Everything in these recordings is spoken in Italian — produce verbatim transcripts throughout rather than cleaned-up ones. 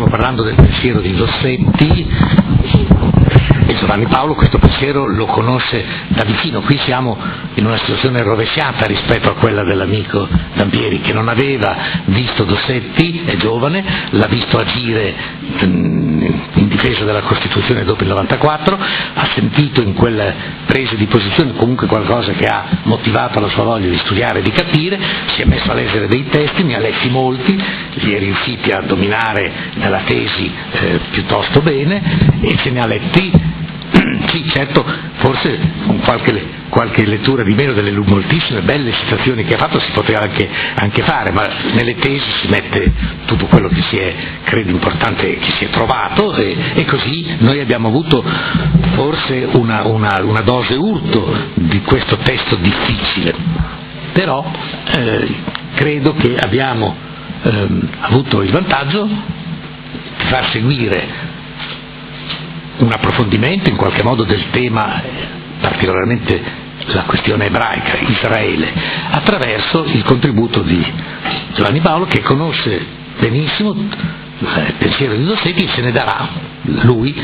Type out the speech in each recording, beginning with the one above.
stiamo parlando del pensiero di Dossetti, e Giovanni Paolo questo pensiero lo conosce da vicino. Qui siamo in una situazione rovesciata rispetto a quella dell'amico Dampieri, che non aveva visto Dossetti, è giovane, l'ha visto agire in difesa della Costituzione dopo il novantaquattro, ha sentito in quelle prese di posizione comunque qualcosa che ha motivato la sua voglia di studiare e di capire, si è messo a leggere dei testi, ne ha letti molti, li è riusciti a dominare nella tesi eh, piuttosto bene, e se ne ha letti. Sì, certo, forse con qualche, qualche lettura di meno delle moltissime belle citazioni che ha fatto si poteva anche, anche fare, ma nelle tesi si mette tutto quello che si è, credo importante, che si è trovato, e, e così noi abbiamo avuto forse una, una, una dose urto di questo testo difficile, però eh, credo che abbiamo eh, avuto il vantaggio di far seguire un approfondimento in qualche modo del tema, particolarmente la questione ebraica, Israele, attraverso il contributo di Giovanni Paolo, che conosce benissimo il pensiero di Dossetti e se ne darà lui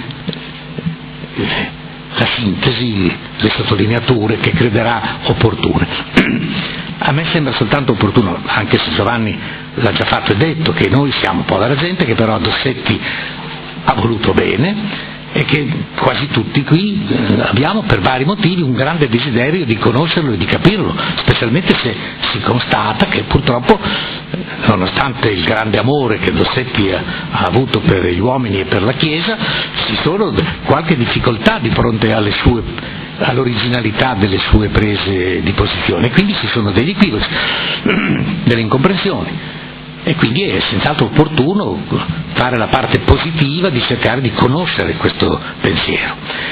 la sintesi, le sottolineature che crederà opportune. A me sembra soltanto opportuno, anche se Giovanni l'ha già fatto e detto, che noi siamo povera gente, che però Dossetti ha voluto bene, e che quasi tutti qui eh, abbiamo per vari motivi un grande desiderio di conoscerlo e di capirlo, specialmente se si constata che purtroppo, eh, nonostante il grande amore che Dossetti ha, ha avuto per gli uomini e per la Chiesa, ci sono qualche difficoltà di fronte alle sue, all'originalità delle sue prese di posizione, quindi ci sono degli equivoci, delle incomprensioni. E quindi è senz'altro opportuno fare la parte positiva di cercare di conoscere questo pensiero.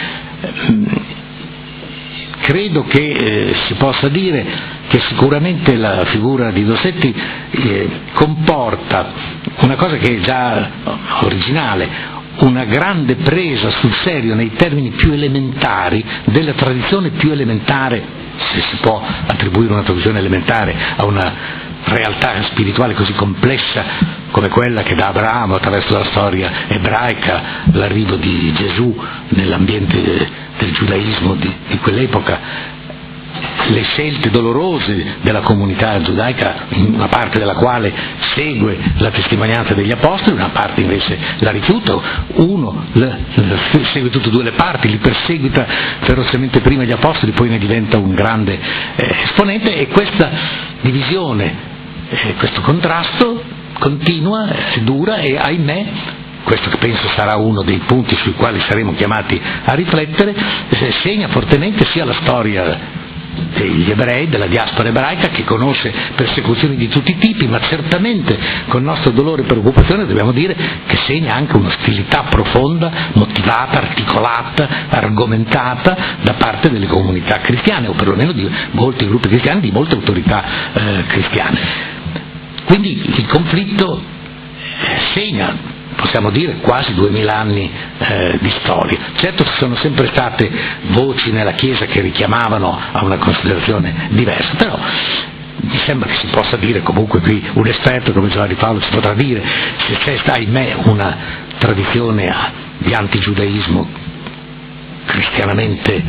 Credo che eh, si possa dire che sicuramente la figura di Dossetti eh, comporta una cosa che è già originale, una grande presa sul serio nei termini più elementari della tradizione più elementare, se si può attribuire una traduzione elementare a una realtà spirituale così complessa come quella che da Abramo, attraverso la storia ebraica, l'arrivo di Gesù nell'ambiente del giudaismo di, di quell'epoca, le scelte dolorose della comunità giudaica, una parte della quale segue la testimonianza degli apostoli, una parte invece la rifiuta, uno le, le, segue tutte e due le parti, li perseguita ferocemente prima gli apostoli, poi ne diventa un grande eh, esponente, e questa divisione, eh, questo contrasto continua, eh, dura, e ahimè, questo che penso sarà uno dei punti sui quali saremo chiamati a riflettere, eh, segna fortemente sia la storia degli ebrei, della diaspora ebraica, che conosce persecuzioni di tutti i tipi, ma certamente con nostro dolore e preoccupazione dobbiamo dire che segna anche un'ostilità profonda, motivata, articolata, argomentata da parte delle comunità cristiane, o perlomeno di molti gruppi cristiani, di molte autorità eh, cristiane. Quindi il conflitto segna, possiamo dire, quasi duemila anni eh, di storia. Certo, ci sono sempre state voci nella Chiesa che richiamavano a una considerazione diversa, però mi sembra che si possa dire, comunque qui un esperto come Giovanni Paolo ci potrà dire, se c'è, ahimè, una tradizione di antigiudaismo cristianamente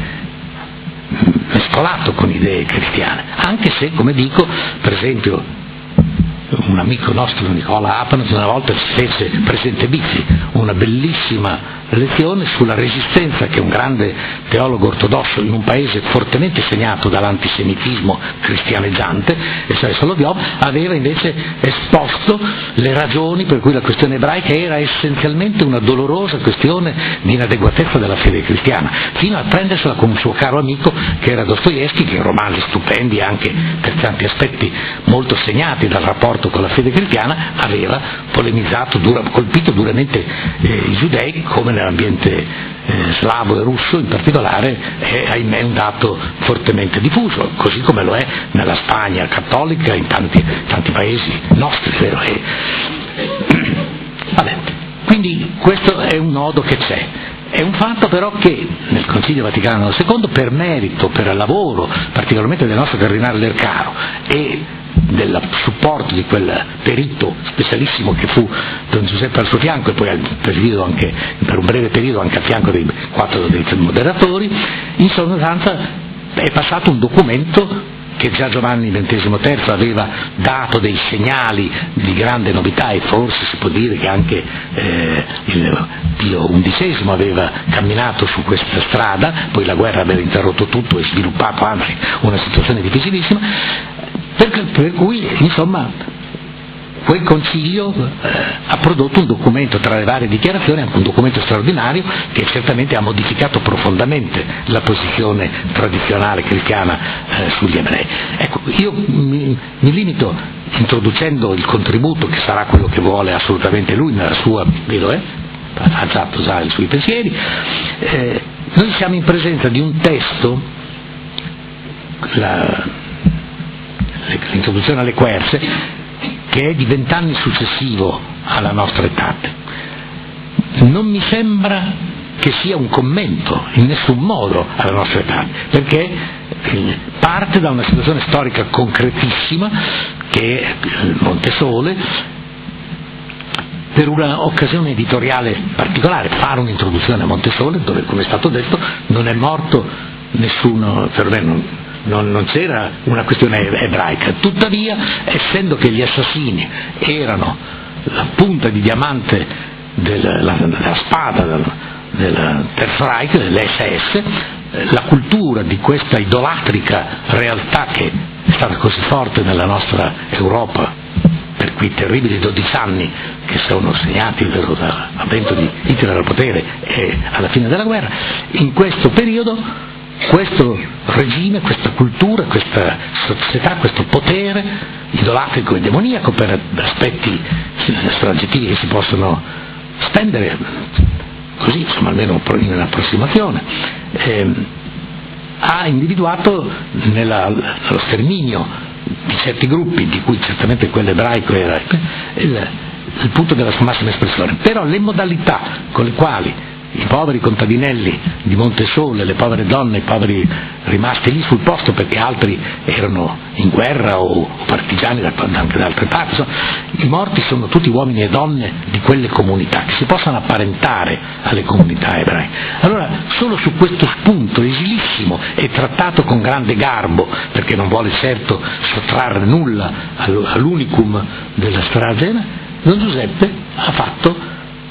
mescolato con idee cristiane, anche se, come dico, per esempio un amico nostro, Nicola Apanas, una volta ci fece presente Bizzi una bellissima lezione sulla resistenza che un grande teologo ortodosso in un paese fortemente segnato dall'antisemitismo cristianeggiante, e cioè Solovyov, aveva invece esposto le ragioni per cui la questione ebraica era essenzialmente una dolorosa questione di inadeguatezza della fede cristiana, fino a prendersela con un suo caro amico che era Dostoevskij, che in romanzi stupendi anche per tanti aspetti molto segnati dal rapporto con la fede cristiana, aveva polemizzato, dura, colpito duramente eh, i giudei, come nell'ambiente eh, slavo e russo in particolare è, ahimè, un dato fortemente diffuso, così come lo è nella Spagna cattolica, in tanti, tanti paesi nostri, vero? E, vabbè, quindi questo è un nodo che c'è. È un fatto però che nel Concilio Vaticano secondo, per merito, per lavoro particolarmente del nostro cardinale Lercaro e del supporto di quel perito specialissimo che fu Don Giuseppe al suo fianco, e poi anche, per un breve periodo anche a fianco dei quattro dei moderatori. In sostanza è passato un documento che già Giovanni ventesimo terzo aveva dato dei segnali di grande novità, e forse si può dire che anche eh, il Pio undicesimo aveva camminato su questa strada, poi la guerra aveva interrotto tutto e sviluppato anzi una situazione difficilissima, per, per cui insomma quel Concilio eh, ha prodotto un documento, tra le varie dichiarazioni, anche un documento straordinario che certamente ha modificato profondamente la posizione tradizionale cristiana eh, sugli ebrei. Ecco, io mi, mi limito, introducendo il contributo che sarà quello che vuole assolutamente lui nella sua, vedo, eh, ha già già i suoi pensieri. Eh, noi siamo in presenza di un testo, la, l'introduzione alle querce, che è di vent'anni successivo alla nostra età. Non mi sembra che sia un commento in nessun modo alla nostra età, perché parte da una situazione storica concretissima che è il Montesole, per una occasione editoriale particolare, fare un'introduzione a Montesole dove, come è stato detto, non è morto nessuno, perlomeno Non, non c'era una questione ebraica. Tuttavia, essendo che gli assassini erano la punta di diamante della, la, della spada del, del Terzo Reich, dell'esse esse, la cultura di questa idolatrica realtà che è stata così forte nella nostra Europa per quei terribili dodici anni che sono segnati dall'avvento di Hitler al potere e alla fine della guerra, in questo periodo questo regime, questa cultura, questa società, questo potere idolatrico e demoniaco, per aspetti aggettivi che si possono spendere così, insomma, almeno in un'approssimazione, eh, ha individuato nella, nello sterminio di certi gruppi, di cui certamente quello ebraico era il, il punto della sua massima espressione. Però le modalità con le quali i poveri contadinelli di Montesole, le povere donne, i poveri rimasti lì sul posto perché altri erano in guerra o partigiani da, anche da altre parti, insomma, i morti sono tutti uomini e donne di quelle comunità che si possano apparentare alle comunità ebraiche. Allora, solo su questo spunto esilissimo e trattato con grande garbo, perché non vuole certo sottrarre nulla all'unicum della strage, Don Giuseppe ha fatto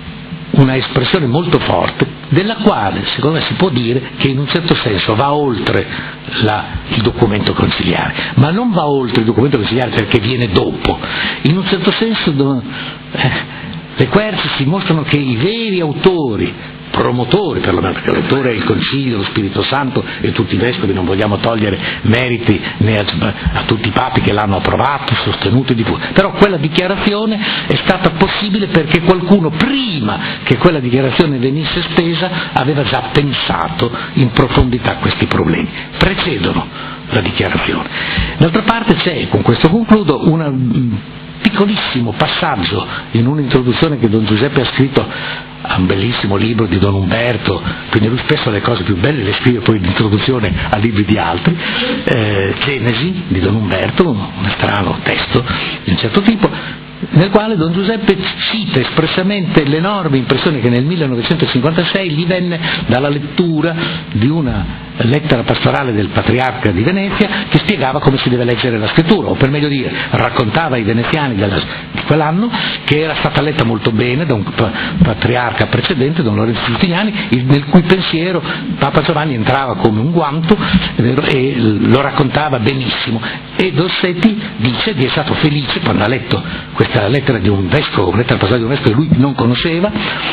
una espressione molto forte, della quale secondo me si può dire che in un certo senso va oltre la, il documento conciliare, ma non va oltre il documento conciliare perché viene dopo. In un certo senso do, eh, le querce si mostrano che i veri autori, promotori perlomeno, perché l'autore è il Concilio, lo Spirito Santo e tutti i vescovi, non vogliamo togliere meriti né a, a tutti i papi che l'hanno approvato, sostenuto e diffuso, però quella dichiarazione è stata possibile perché qualcuno prima che quella dichiarazione venisse stesa aveva già pensato in profondità questi problemi, precedono la dichiarazione. D'altra parte c'è, con questo concludo, una piccolissimo passaggio in un'introduzione che Don Giuseppe ha scritto a un bellissimo libro di Don Umberto, quindi lui spesso le cose più belle le scrive poi in introduzione a libri di altri, eh, Genesi di Don Umberto, un strano testo di un certo tipo, nel quale Don Giuseppe cita espressamente l'enorme impressione che nel millenovecentocinquantasei gli venne dalla lettura di una lettera pastorale del patriarca di Venezia che spiegava come si deve leggere la scrittura, o per meglio dire raccontava ai veneziani della, di quell'anno che era stata letta molto bene da un patriarca precedente, Don Lorenzo Giustiniani, nel cui pensiero Papa Giovanni entrava come un guanto e lo raccontava benissimo, e Dossetti dice di essere stato felice quando ha letto questa lettera di un vescovo, una lettera pastorale di un vescovo che lui non conosceva,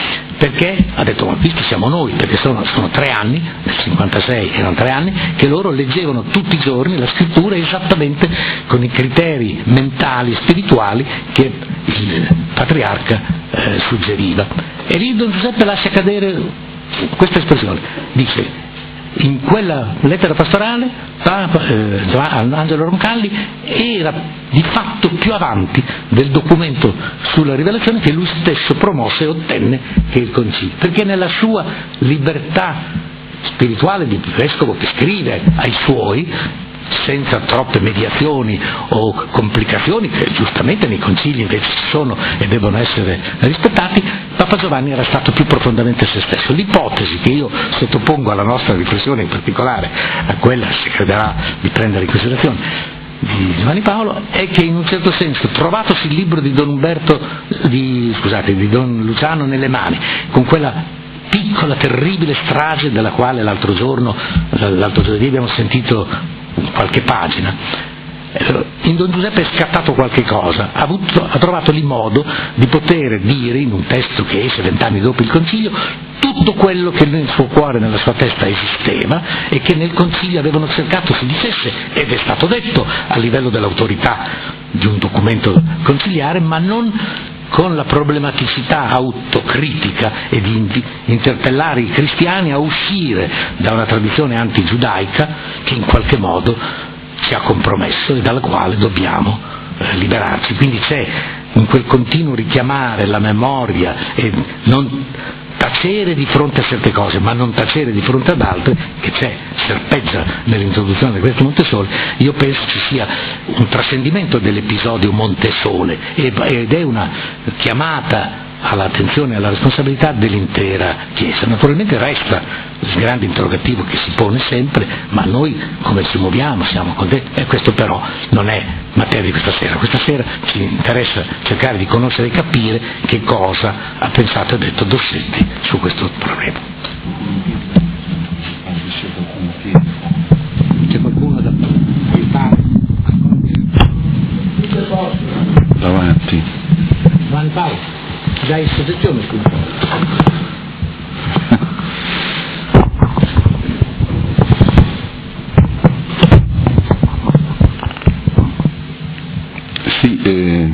perché ha detto: ma visto siamo noi, perché sono, sono tre anni, nel cinquantasei erano tre anni, che loro leggevano tutti i giorni la scrittura esattamente con i criteri mentali e spirituali che il patriarca eh, suggeriva. E lì Don Giuseppe lascia cadere questa espressione, dice: in quella lettera pastorale Papa, eh, Angelo Roncalli era di fatto più avanti del documento sulla rivelazione che lui stesso promosse e ottenne, che il Concilio, perché nella sua libertà spirituale di vescovo che scrive ai suoi senza troppe mediazioni o complicazioni, che giustamente nei concili invece ci sono e devono essere rispettati, Papa Giovanni era stato più profondamente se stesso. L'ipotesi che io sottopongo alla nostra riflessione, in particolare a quella, se crederà di prendere in considerazione, di Giovanni Paolo, è che in un certo senso, trovatosi il libro di Don Umberto, di, scusate, di Don Luciano nelle mani, con quella piccola, terribile strage della quale l'altro giorno, l'altro giovedì abbiamo sentito qualche pagina, in Don Giuseppe è scattato qualche cosa, ha, avuto, ha trovato lì modo di poter dire, in un testo che esce vent'anni dopo il concilio, tutto quello che nel suo cuore, nella sua testa esisteva e che nel concilio avevano cercato si dicesse, ed è stato detto a livello dell'autorità di un documento conciliare, ma non con la problematicità autocritica e di interpellare i cristiani a uscire da una tradizione antigiudaica che in qualche modo ci ha compromesso e dalla quale dobbiamo eh, liberarci. Quindi c'è in quel continuo richiamare la memoria e non tacere di fronte a certe cose, ma non tacere di fronte ad altre, che c'è, serpeggia nell'introduzione di questo Montesole. Io penso ci sia un trascendimento dell'episodio Montesole ed è una chiamata all'attenzione e alla responsabilità dell'intera Chiesa. Naturalmente resta il grande interrogativo che si pone sempre, ma noi come ci muoviamo, siamo contenti, e questo però non è materia di questa sera. Questa sera ci interessa cercare di conoscere e capire che cosa ha pensato e detto Dossetti su questo problema. C'è qualcuno da aiutare? Davanti. Giovanni Paolo, dai soggezione qui. Sì, eh,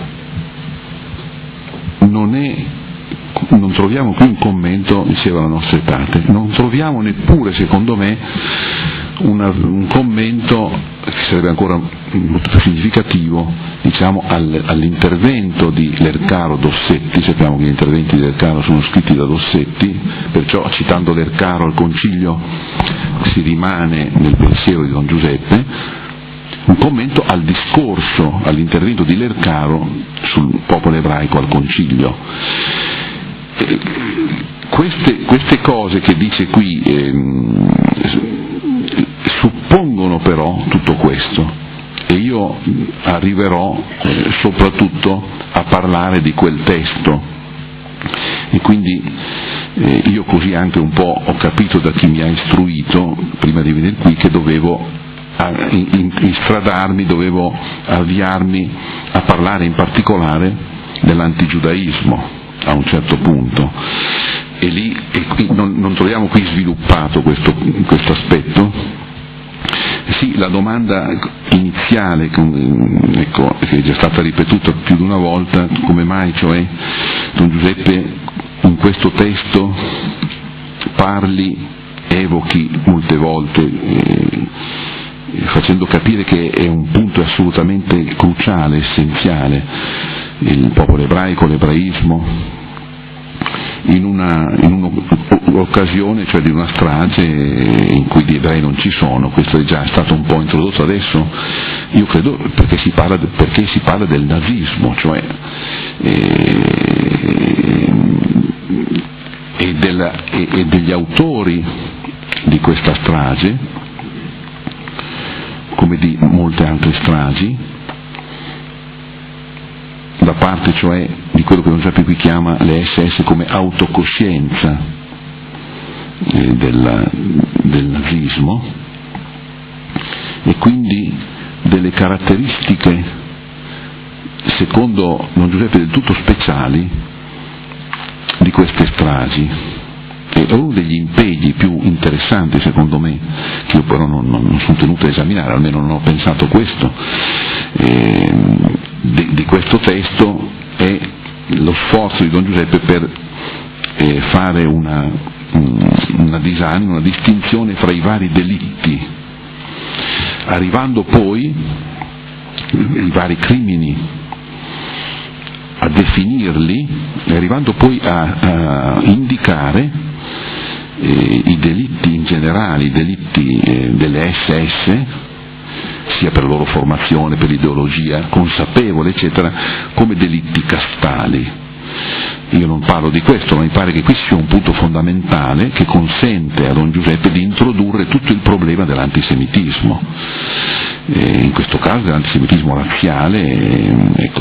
non è, non troviamo qui un commento insieme alla nostra età, non troviamo neppure, secondo me, una, un commento che sarebbe ancora molto più significativo, diciamo, al, all'intervento di Lercaro Dossetti. Sappiamo che gli interventi di Lercaro sono scritti da Dossetti, perciò citando Lercaro al concilio si rimane nel pensiero di Don Giuseppe, un commento al discorso, all'intervento di Lercaro sul popolo ebraico al concilio. Eh, queste, queste cose che dice qui ehm, suppongono però tutto questo, e io arriverò eh, soprattutto a parlare di quel testo, e quindi eh, io così anche un po' ho capito da chi mi ha istruito prima di venire qui che dovevo a, in, instradarmi, dovevo avviarmi a parlare in particolare dell'antigiudaismo a un certo punto, e lì e qui, non, non troviamo qui sviluppato questo, questo aspetto. Sì, la domanda iniziale, ecco, che è già stata ripetuta più di una volta, come mai, cioè, Don Giuseppe in questo testo parli, evochi molte volte, eh, facendo capire che è un punto assolutamente cruciale, essenziale, il popolo ebraico, l'ebraismo, in una in un'occasione, cioè di una strage in cui gli ebrei non ci sono. Questo è già stato un po' introdotto adesso, io credo, perché si parla, perché si parla del nazismo, cioè eh, e, della, e, e degli autori di questa strage, come di molte altre stragi, da parte cioè di quello che Don Giuseppe qui chiama le esse esse come autocoscienza eh, del, del nazismo, e quindi delle caratteristiche, secondo Don Giuseppe, del tutto speciali di queste stragi. E uno degli impegni più interessanti, secondo me, che io però non, non, non sono tenuto a esaminare, almeno non ho pensato questo, eh, di, di questo testo, è lo sforzo di Don Giuseppe per eh, fare una, una disamina, una distinzione fra i vari delitti, arrivando poi i vari crimini, a definirli, e arrivando poi a, a indicare eh, i delitti in generale, i delitti eh, delle esse esse, sia per la loro formazione, per l'ideologia consapevole, eccetera, come delitti castali. Io non parlo di questo, ma mi pare che questo sia un punto fondamentale che consente a Don Giuseppe di introdurre tutto il problema dell'antisemitismo, e in questo caso dell'antisemitismo razziale. Ecco,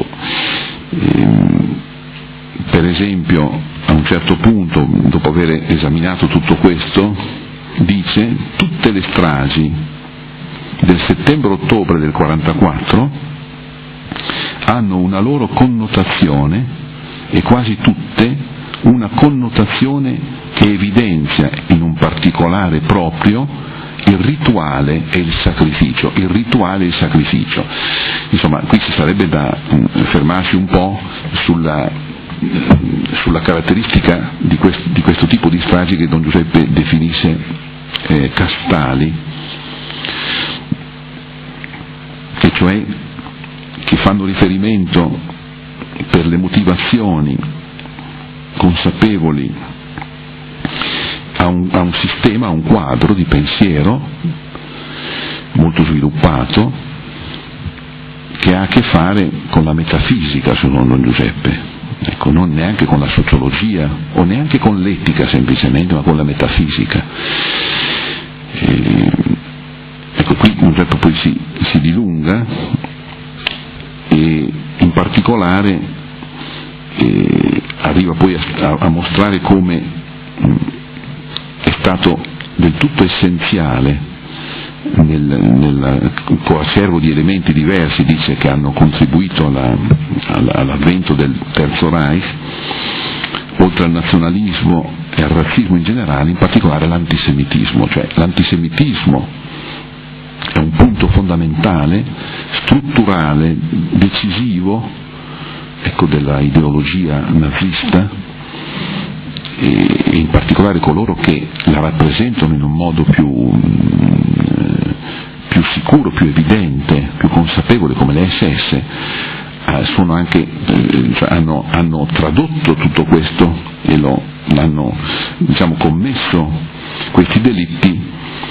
per esempio, a un certo punto, dopo aver esaminato tutto questo, dice: tutte le stragi del settembre-ottobre del quarantaquattro hanno una loro connotazione, e quasi tutte una connotazione che evidenzia in un particolare proprio il rituale e il sacrificio, il rituale e il sacrificio. Insomma, qui ci sarebbe da fermarsi un po' sulla, sulla caratteristica di questo, di questo tipo di stragi che Don Giuseppe definisce eh, castali, e cioè che fanno riferimento per le motivazioni consapevoli a un, a un sistema, a un quadro di pensiero molto sviluppato che ha a che fare con la metafisica, secondo Don Giuseppe, ecco, non neanche con la sociologia o neanche con l'etica semplicemente, ma con la metafisica. E, ecco, qui Don Giuseppe poi si, si dilunga, e in particolare eh, arriva poi a, a mostrare come mh, è stato del tutto essenziale nel, nel coacervo di elementi diversi, dice, che hanno contribuito alla, alla, all'avvento del Terzo Reich, oltre al nazionalismo e al razzismo in generale, in particolare l'antisemitismo. Cioè l'antisemitismo è un punto fondamentale, strutturale, decisivo, ecco, della ideologia nazista, e in particolare coloro che la rappresentano in un modo più, più sicuro, più evidente, più consapevole, come le esse esse, sono anche, cioè hanno, hanno tradotto tutto questo e lo, hanno, diciamo, commesso questi delitti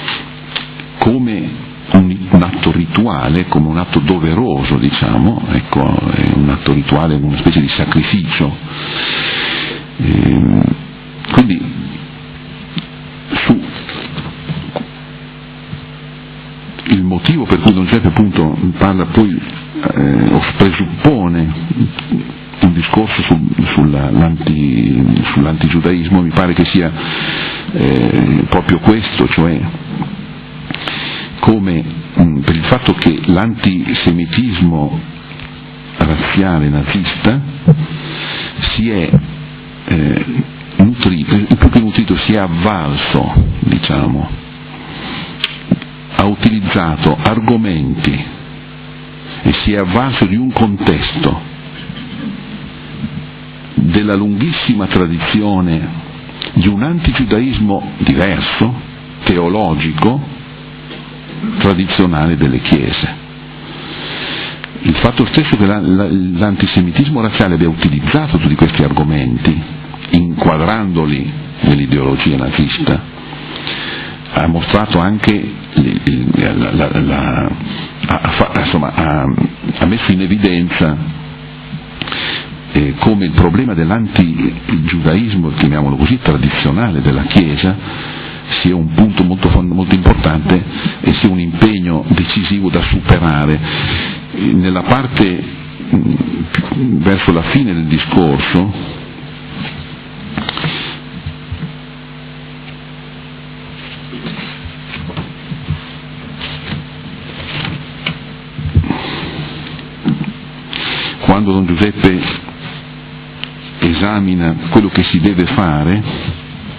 come Un, un atto rituale, come un atto doveroso, diciamo, ecco, è un atto rituale, una specie di sacrificio. E, quindi su il motivo per cui Don Giuseppe appunto parla poi eh, o presuppone un discorso su, sulla, l'anti, sull'antigiudaismo, mi pare che sia eh, proprio questo, cioè come mh, per il fatto che l'antisemitismo razziale nazista si è eh, nutrito, più che nutrito, si è avvalso, diciamo, ha utilizzato argomenti e si è avvalso di un contesto della lunghissima tradizione di un antigiudaismo diverso, teologico, tradizionale delle chiese. Il fatto stesso che la, la, l'antisemitismo razziale abbia utilizzato tutti questi argomenti, inquadrandoli nell'ideologia nazista, ha mostrato anche la, la, la, ha, insomma, ha, ha messo in evidenza eh, come il problema dell'antigiudaismo, chiamiamolo così, tradizionale della Chiesa, sia un punto molto, molto importante e sia un impegno decisivo da superare. Nella parte verso la fine del discorso quando Don Giuseppe esamina quello che si deve fare,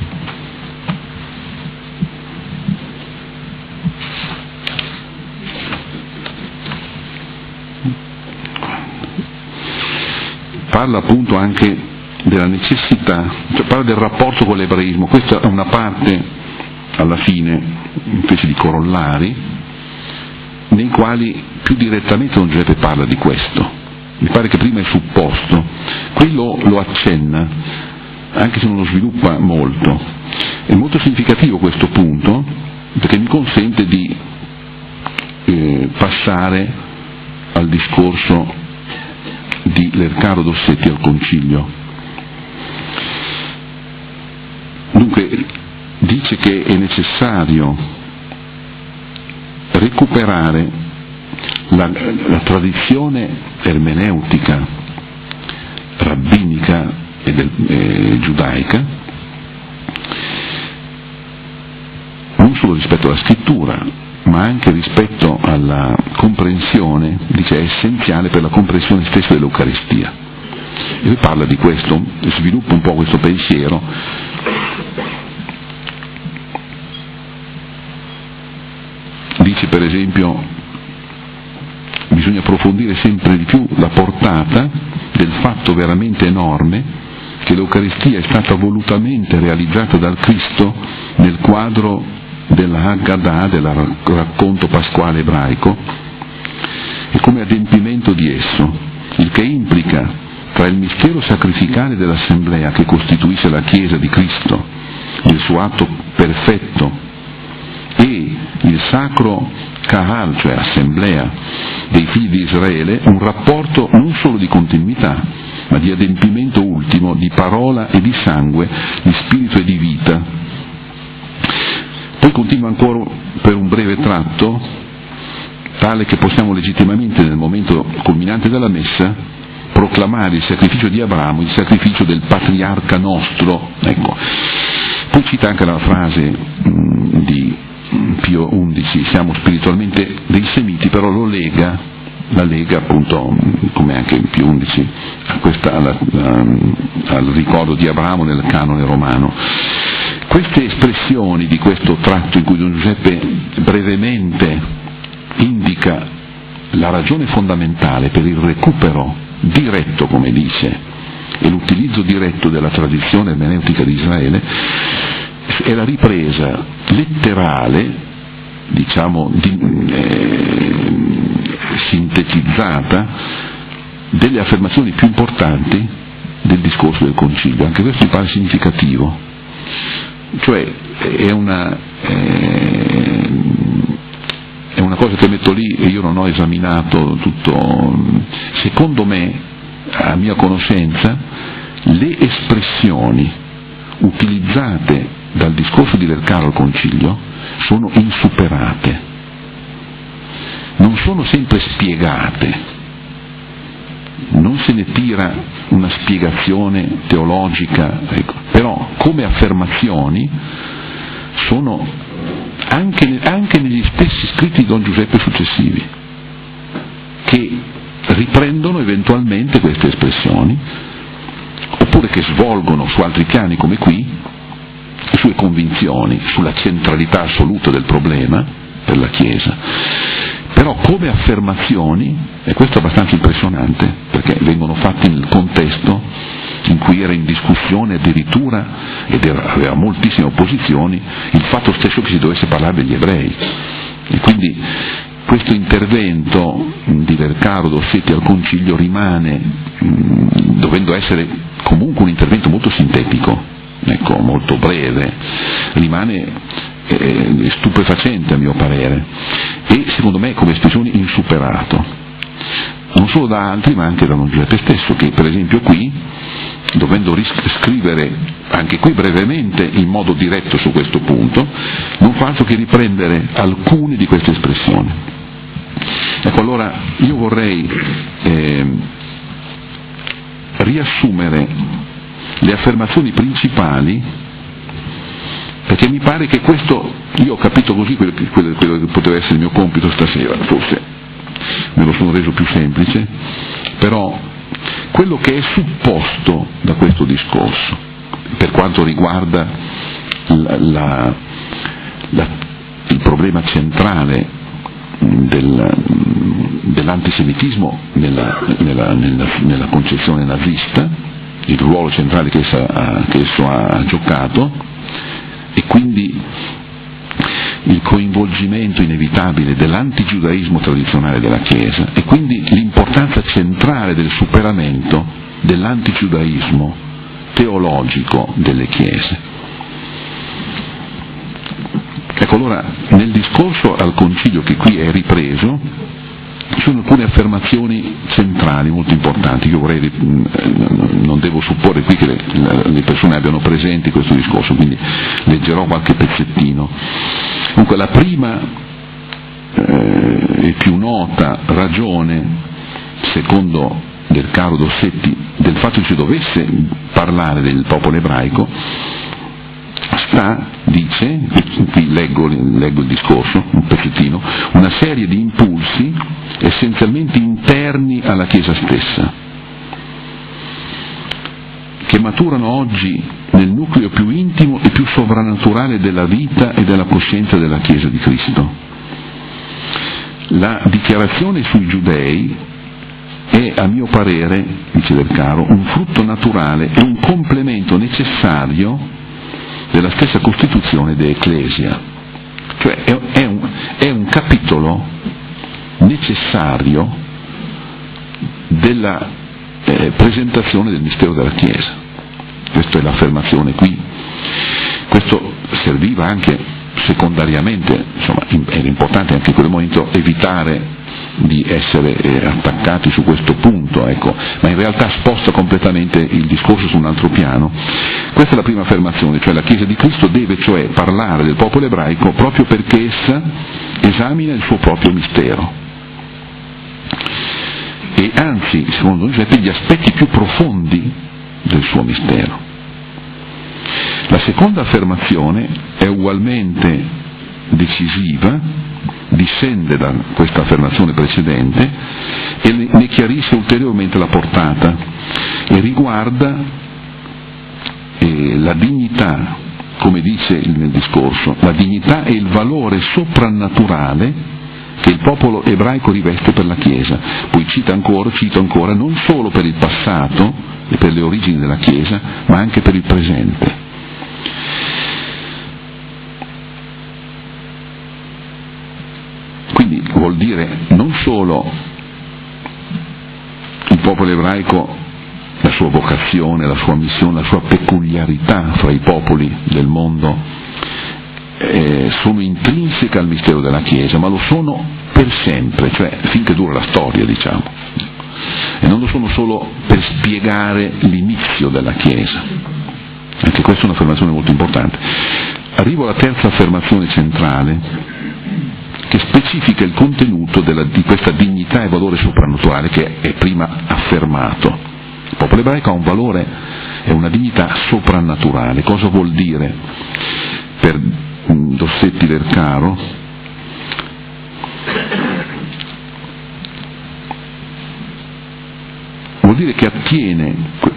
parla appunto anche della necessità, cioè parla del rapporto con l'ebraismo. Questa è una parte alla fine, invece di corollari, nei quali più direttamente Don Giuseppe parla di questo. Mi pare che prima è supposto, quello lo accenna, anche se non lo sviluppa molto. È molto significativo questo punto, perché mi consente di eh, passare al discorso di Lercaro Dossetti al Concilio. Dunque dice che è necessario recuperare la, la tradizione ermeneutica, rabbinica e del, eh, giudaica, non solo rispetto alla scrittura, ma anche rispetto alla comprensione, dice è essenziale per la comprensione stessa dell'Eucaristia. E lui parla di questo, sviluppa un po' questo pensiero. Dice per esempio, bisogna approfondire sempre di più la portata del fatto veramente enorme che l'Eucaristia è stata volutamente realizzata dal Cristo nel quadro della Haggadah, del racconto pasquale ebraico, e come adempimento di esso, il che implica tra il mistero sacrificale dell'assemblea che costituisce la Chiesa di Cristo nel suo atto perfetto e il sacro Kahal, cioè assemblea dei figli di Israele, un rapporto non solo di continuità, ma di adempimento ultimo, di parola e di sangue, di spirito e di vita. Poi continua ancora per un breve tratto, tale che possiamo legittimamente nel momento culminante della messa proclamare il sacrificio di Abramo, il sacrificio del patriarca nostro. Ecco. Poi cita anche la frase mh, di Pio undici, siamo spiritualmente dei semiti, però lo lega, la lega appunto, come anche Pio undici, a questa, alla, um, al ricordo di Abramo nel canone romano. Queste espressioni di questo tratto in cui Don Giuseppe brevemente indica la ragione fondamentale per il recupero diretto, come dice, e l'utilizzo diretto della tradizione ermeneutica di Israele, è la ripresa letterale, diciamo, di, eh, sintetizzata delle affermazioni più importanti del discorso del Concilio. Anche questo mi pare significativo. Cioè è una, eh, è una cosa che metto lì e io non ho esaminato tutto. Secondo me, a mia conoscenza, le espressioni utilizzate dal discorso di Lercaro al Concilio sono insuperate, non sono sempre spiegate, non se ne tira una spiegazione teologica, ecco. Però come affermazioni sono anche, anche negli stessi scritti di Don Giuseppe successivi, che riprendono eventualmente queste espressioni, oppure che svolgono su altri piani come qui le sue convinzioni sulla centralità assoluta del problema per la Chiesa, però come affermazioni, e questo è abbastanza impressionante perché vengono fatti nel contesto in cui era in discussione addirittura, ed era, aveva moltissime opposizioni, il fatto stesso che si dovesse parlare degli ebrei. E quindi questo intervento di Lercaro Dossetti al Concilio rimane, mh, dovendo essere comunque un intervento molto sintetico, ecco, molto breve, rimane eh, stupefacente a mio parere, e secondo me come espressione insuperato, non solo da altri ma anche da Don Giuseppe stesso, che per esempio qui, dovendo riscrivere anche qui brevemente in modo diretto su questo punto, non fa altro che riprendere alcune di queste espressioni. Ecco, allora io vorrei eh, riassumere le affermazioni principali, perché mi pare che questo, io ho capito così quello che, quello, quello che poteva essere il mio compito stasera, forse me lo sono reso più semplice, però quello che è supposto da questo discorso per quanto riguarda la, la, la, il problema centrale del, dell'antisemitismo nella, nella, nella, nella concezione nazista, il ruolo centrale che, essa ha, che esso ha giocato, e quindi il coinvolgimento inevitabile dell'antigiudaismo tradizionale della Chiesa, e quindi l'importanza centrale del superamento dell'antigiudaismo teologico delle Chiese. Ecco, allora nel discorso al concilio che qui è ripreso ci sono alcune affermazioni centrali molto importanti. Io vorrei, non devo supporre qui che le, le persone abbiano presenti questo discorso, quindi leggerò qualche pezzettino. Dunque la prima eh, e più nota ragione, secondo del caro Dossetti, del fatto che si dovesse parlare del popolo ebraico sta, dice, qui leggo, leggo il discorso, un pezzettino, una serie di impulsi essenzialmente interni alla Chiesa stessa, che maturano oggi nel nucleo più intimo e più sovrannaturale della vita e della coscienza della Chiesa di Cristo. La dichiarazione sui giudei è, a mio parere, dice Del Caro, un frutto naturale e un complemento necessario della stessa Costituzione de Ecclesia, cioè è, è, un, è un capitolo necessario della eh, presentazione del mistero della Chiesa. Questa è l'affermazione qui. Questo serviva anche secondariamente, insomma, era importante anche in quel momento evitare di essere eh, attaccati su questo punto, ecco, ma in realtà sposta completamente il discorso su un altro piano. Questa è la prima affermazione, cioè la Chiesa di Cristo deve cioè parlare del popolo ebraico proprio perché essa esamina il suo proprio mistero e anzi, secondo Giuseppe, gli aspetti più profondi del suo mistero. La seconda affermazione è ugualmente decisiva, discende da questa affermazione precedente e ne chiarisce ulteriormente la portata e riguarda eh, la dignità, come dice nel discorso, la dignità e il valore soprannaturale che il popolo ebraico riveste per la Chiesa. Poi cita ancora, cito ancora, non solo per il passato e per le origini della Chiesa, ma anche per il presente. Quindi vuol dire non solo il popolo ebraico, la sua vocazione, la sua missione, la sua peculiarità fra i popoli del mondo eh, sono intrinseche al mistero della Chiesa, ma lo sono per sempre, cioè finché dura la storia, diciamo, e non lo sono solo per spiegare l'inizio della Chiesa. Anche questa è un'affermazione molto importante. Arrivo alla terza affermazione centrale, che specifica il contenuto della, di questa dignità e valore soprannaturale che è prima affermato. Il popolo ebraico ha un valore e una dignità soprannaturale. Cosa vuol dire per Dossetti Del Caro? Vuol dire che attiene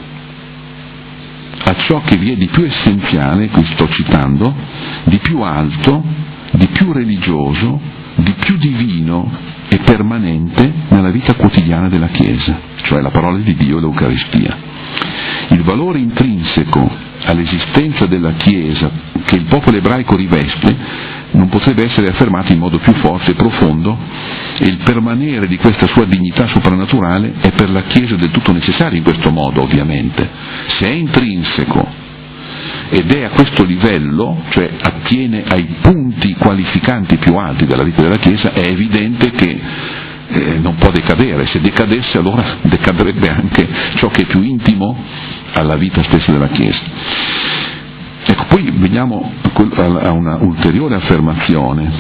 a ciò che vi è di più essenziale, qui sto citando, di più alto, di più religioso, di più divino e permanente nella vita quotidiana della Chiesa, cioè la parola di Dio e l'Eucaristia. Il valore intrinseco all'esistenza della Chiesa che il popolo ebraico riveste non potrebbe essere affermato in modo più forte e profondo, e il permanere di questa sua dignità soprannaturale è per la Chiesa del tutto necessario in questo modo, ovviamente. Se è intrinseco ed è a questo livello, cioè attiene ai punti qualificanti più alti della vita della Chiesa, è evidente che eh, non può decadere. Se decadesse, allora decadrebbe anche ciò che è più intimo alla vita stessa della Chiesa. Ecco, poi veniamo a una ulteriore affermazione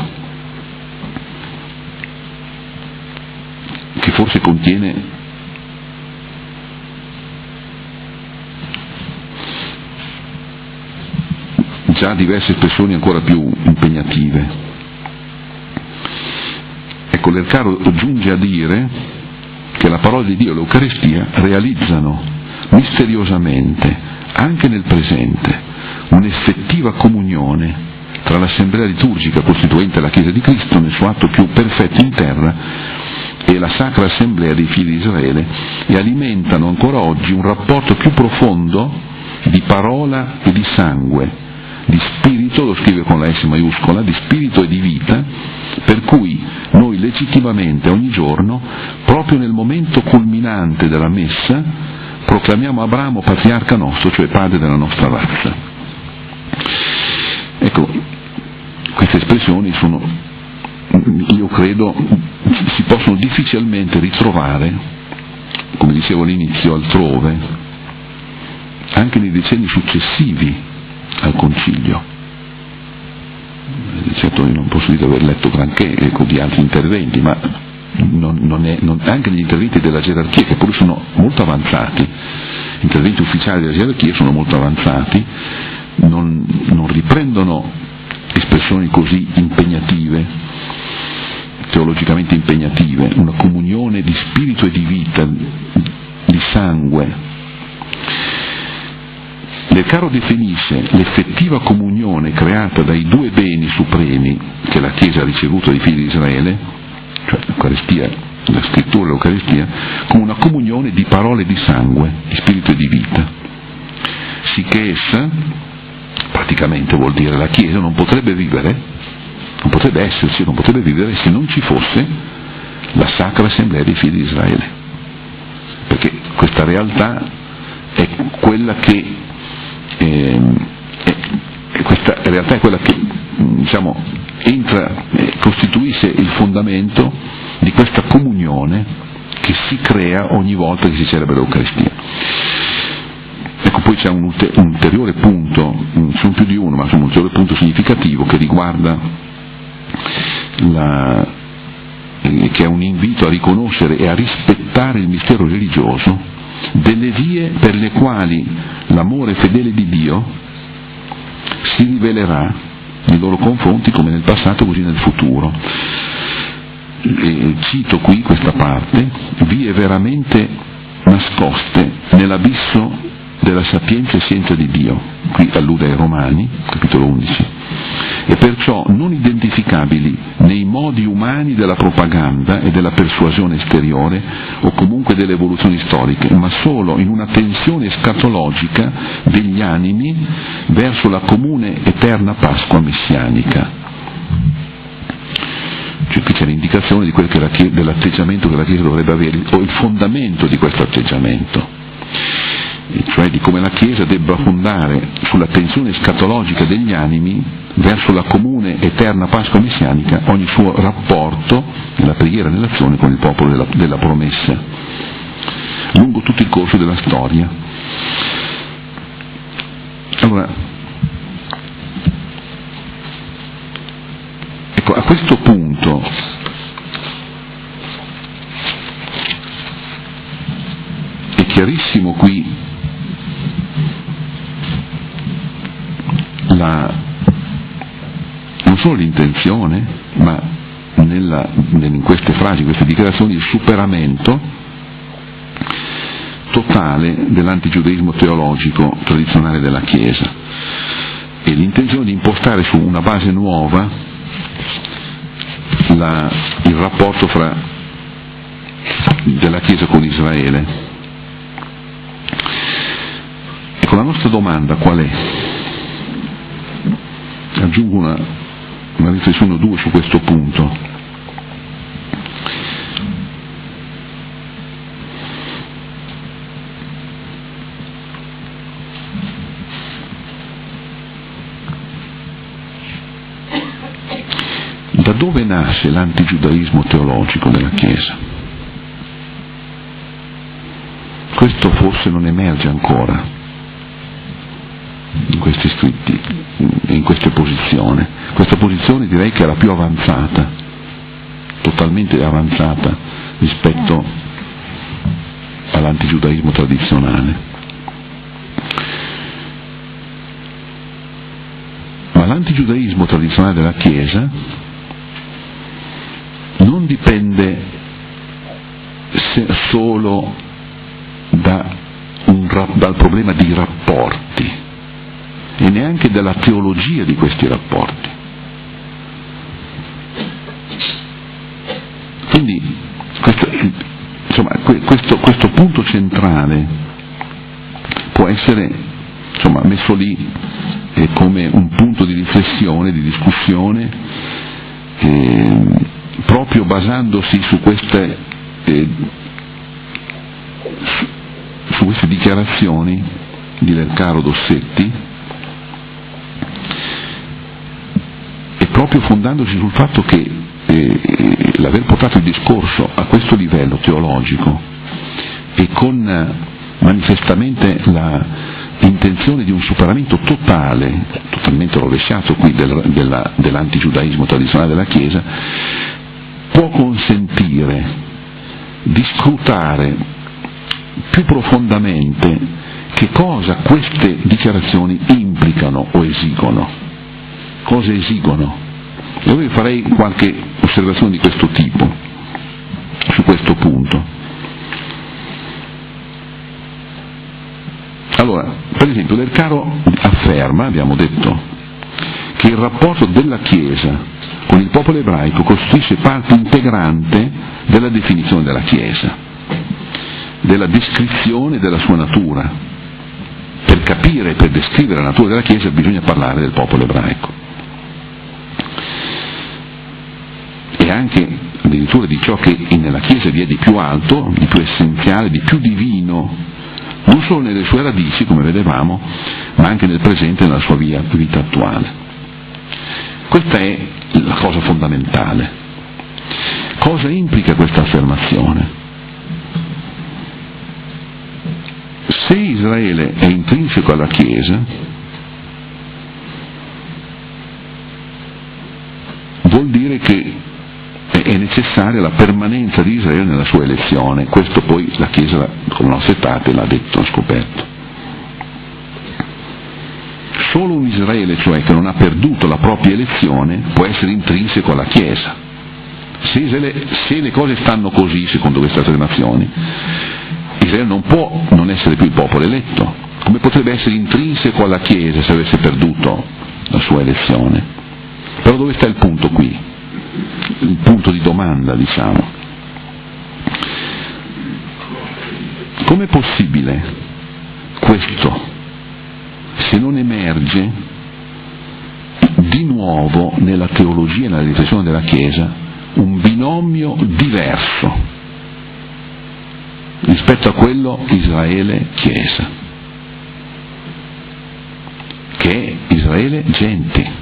che forse contiene già diverse espressioni ancora più impegnative. Ecco, Del Caro giunge a dire che la parola di Dio e l'Eucaristia realizzano misteriosamente, anche nel presente, un'effettiva comunione tra l'assemblea liturgica costituente la Chiesa di Cristo nel suo atto più perfetto in terra e la sacra assemblea dei figli di Israele, e alimentano ancora oggi un rapporto più profondo di parola e di sangue, di spirito, lo scrive con la S maiuscola, di spirito e di vita, per cui noi legittimamente ogni giorno, proprio nel momento culminante della messa, proclamiamo Abramo patriarca nostro, cioè padre della nostra razza. Ecco, queste espressioni sono, io credo, si possono difficilmente ritrovare, come dicevo all'inizio, altrove, anche nei decenni successivi al Concilio. Certo, io non posso dire di aver letto granché ecco, di altri interventi, ma non, non è, non, anche negli interventi della gerarchia, che pure sono molto avanzati, gli interventi ufficiali della gerarchia sono molto avanzati, non, non riprendono espressioni così impegnative, teologicamente impegnative, una comunione di spirito e di vita, di sangue. Del Caro definisce l'effettiva comunione creata dai due beni supremi che la Chiesa ha ricevuto dai figli di Israele, cioè l'Eucaristia, la scrittura e l'Eucaristia, come una comunione di parole e di sangue, di spirito e di vita. Sicché essa, praticamente vuol dire la Chiesa, non potrebbe vivere, non potrebbe esserci, non potrebbe vivere se non ci fosse la Sacra Assemblea dei figli di Israele. Perché questa realtà è quella che Eh, eh, questa realtà è quella che diciamo entra, eh, costituisce il fondamento di questa comunione che si crea ogni volta che si celebra l'Eucaristia. Ecco, poi c'è un, ulter- un ulteriore punto, sono più di uno, ma c'è un ulteriore punto significativo che riguarda la, eh, che è un invito a riconoscere e a rispettare il mistero religioso delle vie per le quali l'amore fedele di Dio si rivelerà nei loro confronti come nel passato così nel futuro. E cito qui questa parte: vie veramente nascoste nell'abisso della sapienza e scienza di Dio, qui allude ai Romani, capitolo undici, e perciò non identificabili nei modi umani della propaganda e della persuasione esteriore o comunque delle evoluzioni storiche, ma solo in una tensione escatologica degli animi verso la comune eterna Pasqua messianica. Cioè qui c'è l'indicazione di quel che la Chiesa, dell'atteggiamento che la Chiesa dovrebbe avere, o il fondamento di questo atteggiamento, cioè di come la Chiesa debba fondare sulla tensione escatologica degli animi verso la comune eterna Pasqua messianica ogni suo rapporto nella preghiera e nell'azione con il popolo della, della promessa lungo tutto il corso della storia. Allora, ecco, a questo punto è chiarissimo qui La, non solo l'intenzione, ma nella, in queste frasi, in queste dichiarazioni, il superamento totale dell'antigiudaismo teologico tradizionale della Chiesa e l'intenzione di impostare su una base nuova la, il rapporto fra della Chiesa con Israele. Ecco, la nostra domanda qual è? Aggiungo una, una riflessione o due su questo punto. Da dove nasce l'antigiudaismo teologico della Chiesa? Questo forse non emerge ancora in questi scritti, in queste posizioni. Questa posizione direi che è la più avanzata, totalmente avanzata rispetto all'antigiudaismo tradizionale. Ma l'antigiudaismo tradizionale della Chiesa non dipende solo da un, dal problema di rapporti e neanche dalla teologia di questi rapporti. Quindi questo, insomma, questo, questo punto centrale può essere insomma, messo lì eh, come un punto di riflessione, di discussione, eh, proprio basandosi su queste, eh, su, su queste dichiarazioni di Del Caro Dossetti, proprio fondandosi sul fatto che eh, l'aver portato il discorso a questo livello teologico e con eh, manifestamente la intenzione di un superamento totale, totalmente rovesciato qui del, della, dell'antigiudaismo tradizionale della Chiesa, può consentire di scrutare più profondamente che cosa queste dichiarazioni implicano o esigono, cosa esigono. Io vi farei qualche osservazione di questo tipo su questo punto. Allora, per esempio, Del Caro afferma, abbiamo detto, che il rapporto della Chiesa con il popolo ebraico costituisce parte integrante della definizione della Chiesa, della descrizione della sua natura. Per capire e per descrivere la natura della Chiesa bisogna parlare del popolo ebraico. E anche addirittura di ciò che nella Chiesa vi è di più alto, di più essenziale, di più divino, non solo nelle sue radici, come vedevamo, ma anche nel presente e nella sua via, vita attuale. Questa è la cosa fondamentale. Cosa implica questa affermazione? Se Israele è intrinseco alla Chiesa, vuol dire che è necessaria la permanenza di Israele nella sua elezione. Questo poi la Chiesa con le nostre tappe l'ha detto, ha scoperto. Solo un Israele, cioè, che non ha perduto la propria elezione, può essere intrinseco alla Chiesa. Se, Israele, se le cose stanno così, secondo queste affermazioni, Israele non può non essere più il popolo eletto. Come potrebbe essere intrinseco alla Chiesa se avesse perduto la sua elezione? Però dove sta il punto qui? Il punto di domanda, diciamo. Com'è possibile questo se non emerge di nuovo nella teologia e nella riflessione della Chiesa un binomio diverso rispetto a quello Israele-Chiesa, che è Israele-genti?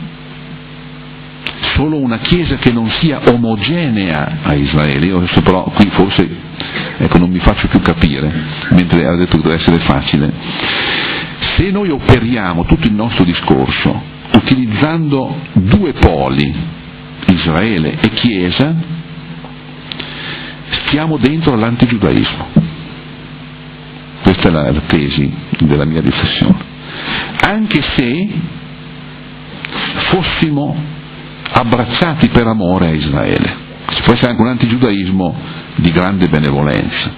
Solo una Chiesa che non sia omogenea a Israele. Io adesso però qui forse ecco, non mi faccio più capire, mentre ha detto che deve essere facile. Se noi operiamo tutto il nostro discorso utilizzando due poli, Israele e Chiesa, stiamo dentro all'antigiudaismo. Questa è la, la tesi della mia riflessione. Anche se fossimo abbracciati per amore a Israele, ci può essere anche un antigiudaismo di grande benevolenza,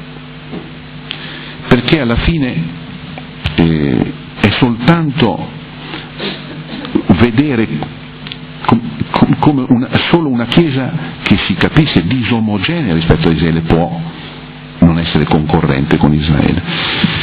perché alla fine eh, è soltanto vedere com, com, come una, solo una Chiesa che si capisce disomogenea rispetto a Israele può non essere concorrente con Israele.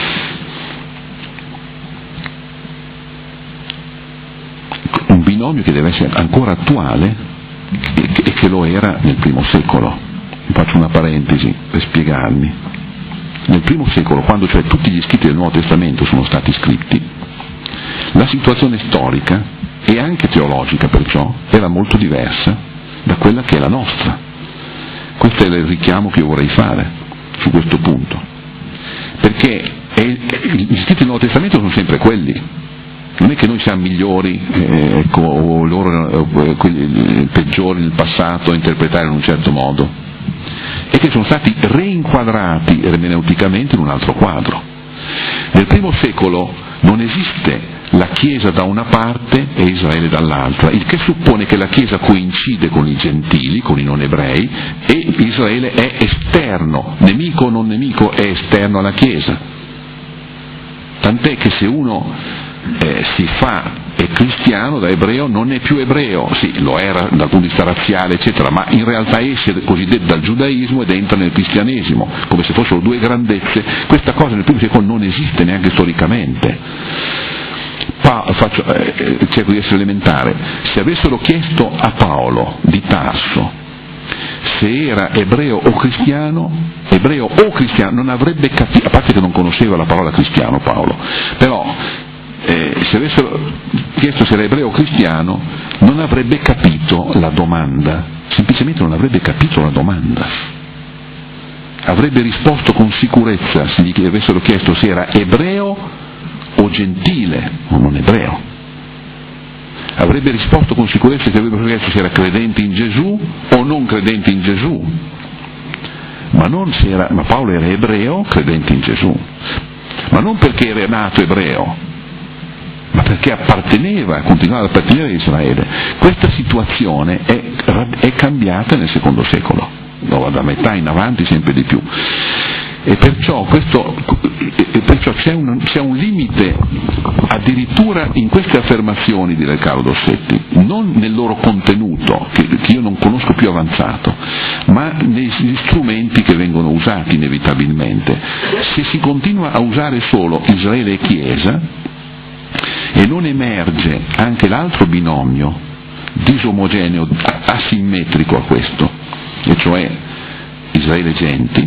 Un binomio che deve essere ancora attuale e che lo era nel primo secolo. Faccio una parentesi per spiegarmi. Nel primo secolo, quando cioè tutti gli scritti del Nuovo Testamento sono stati scritti, la situazione storica e anche teologica perciò era molto diversa da quella che è la nostra. Questo è il richiamo che io vorrei fare su questo punto, perché è, gli scritti del Nuovo Testamento sono sempre quelli. Non è che noi siamo migliori eh, ecco, o loro eh, quelli peggiori nel passato a interpretare in un certo modo, è che sono stati reinquadrati ermeneuticamente in un altro quadro. Nel primo secolo non esiste la Chiesa da una parte e Israele dall'altra, il che suppone che la Chiesa coincide con i gentili, con i non ebrei, e Israele è esterno, nemico o non nemico, è esterno alla Chiesa. Tant'è che se uno Eh, si fa è cristiano da ebreo, non è più ebreo, sì, lo era dal punto di vista razziale eccetera, ma in realtà esce cosiddetto dal giudaismo ed entra nel cristianesimo, come se fossero due grandezze. Questa cosa nel primo secolo non esiste neanche storicamente. Pa- faccio, eh, cerco di essere elementare. Se avessero chiesto a Paolo di Tarso se era ebreo o cristiano, ebreo o cristiano, non avrebbe capito, a parte che non conosceva la parola cristiano Paolo, però Eh, se avessero chiesto se era ebreo o cristiano non avrebbe capito la domanda, semplicemente non avrebbe capito la domanda. Avrebbe risposto con sicurezza se gli avessero chiesto se era ebreo o gentile o non ebreo. Avrebbe risposto con sicurezza se avrebbero chiesto se era credente in Gesù o non credente in Gesù. Ma, non se era, ma Paolo era ebreo, credente in Gesù. Ma non perché era nato ebreo, ma perché apparteneva, continuava ad appartenere a Israele. Questa situazione è, è cambiata nel secondo secolo. No, da metà in avanti sempre di più, e perciò, questo, e perciò c'è, un, c'è un limite addirittura in queste affermazioni di Caro Dossetti, non nel loro contenuto che, che io non conosco più avanzato, ma negli strumenti che vengono usati inevitabilmente. Se si continua a usare solo Israele e Chiesa e non emerge anche l'altro binomio disomogeneo, asimmetrico a questo, e cioè Israele genti,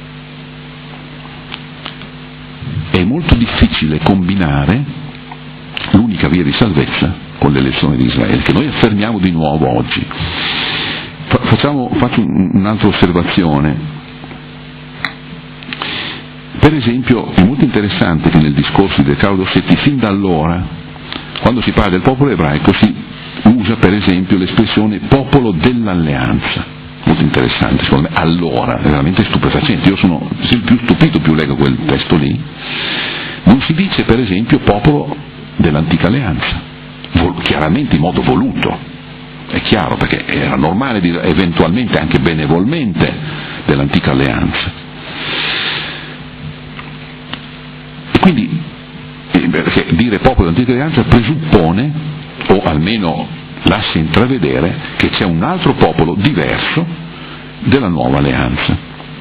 è molto difficile combinare l'unica via di salvezza con l'elezione di Israele, che noi affermiamo di nuovo oggi. Facciamo, faccio un'altra osservazione. Per esempio, è molto interessante che nel discorso di Caro Dossetti, fin da allora, quando si parla del popolo ebraico, si usa per esempio l'espressione popolo dell'alleanza. Molto interessante, secondo me, allora, è veramente stupefacente. Io sono più stupito più leggo quel testo lì. Non si dice per esempio popolo dell'antica alleanza, Vol- chiaramente in modo voluto, è chiaro, perché era normale dire eventualmente anche benevolmente dell'antica alleanza. E quindi perché dire popolo dell'antica alleanza presuppone, o almeno lascia intravedere, che c'è un altro popolo diverso della nuova alleanza.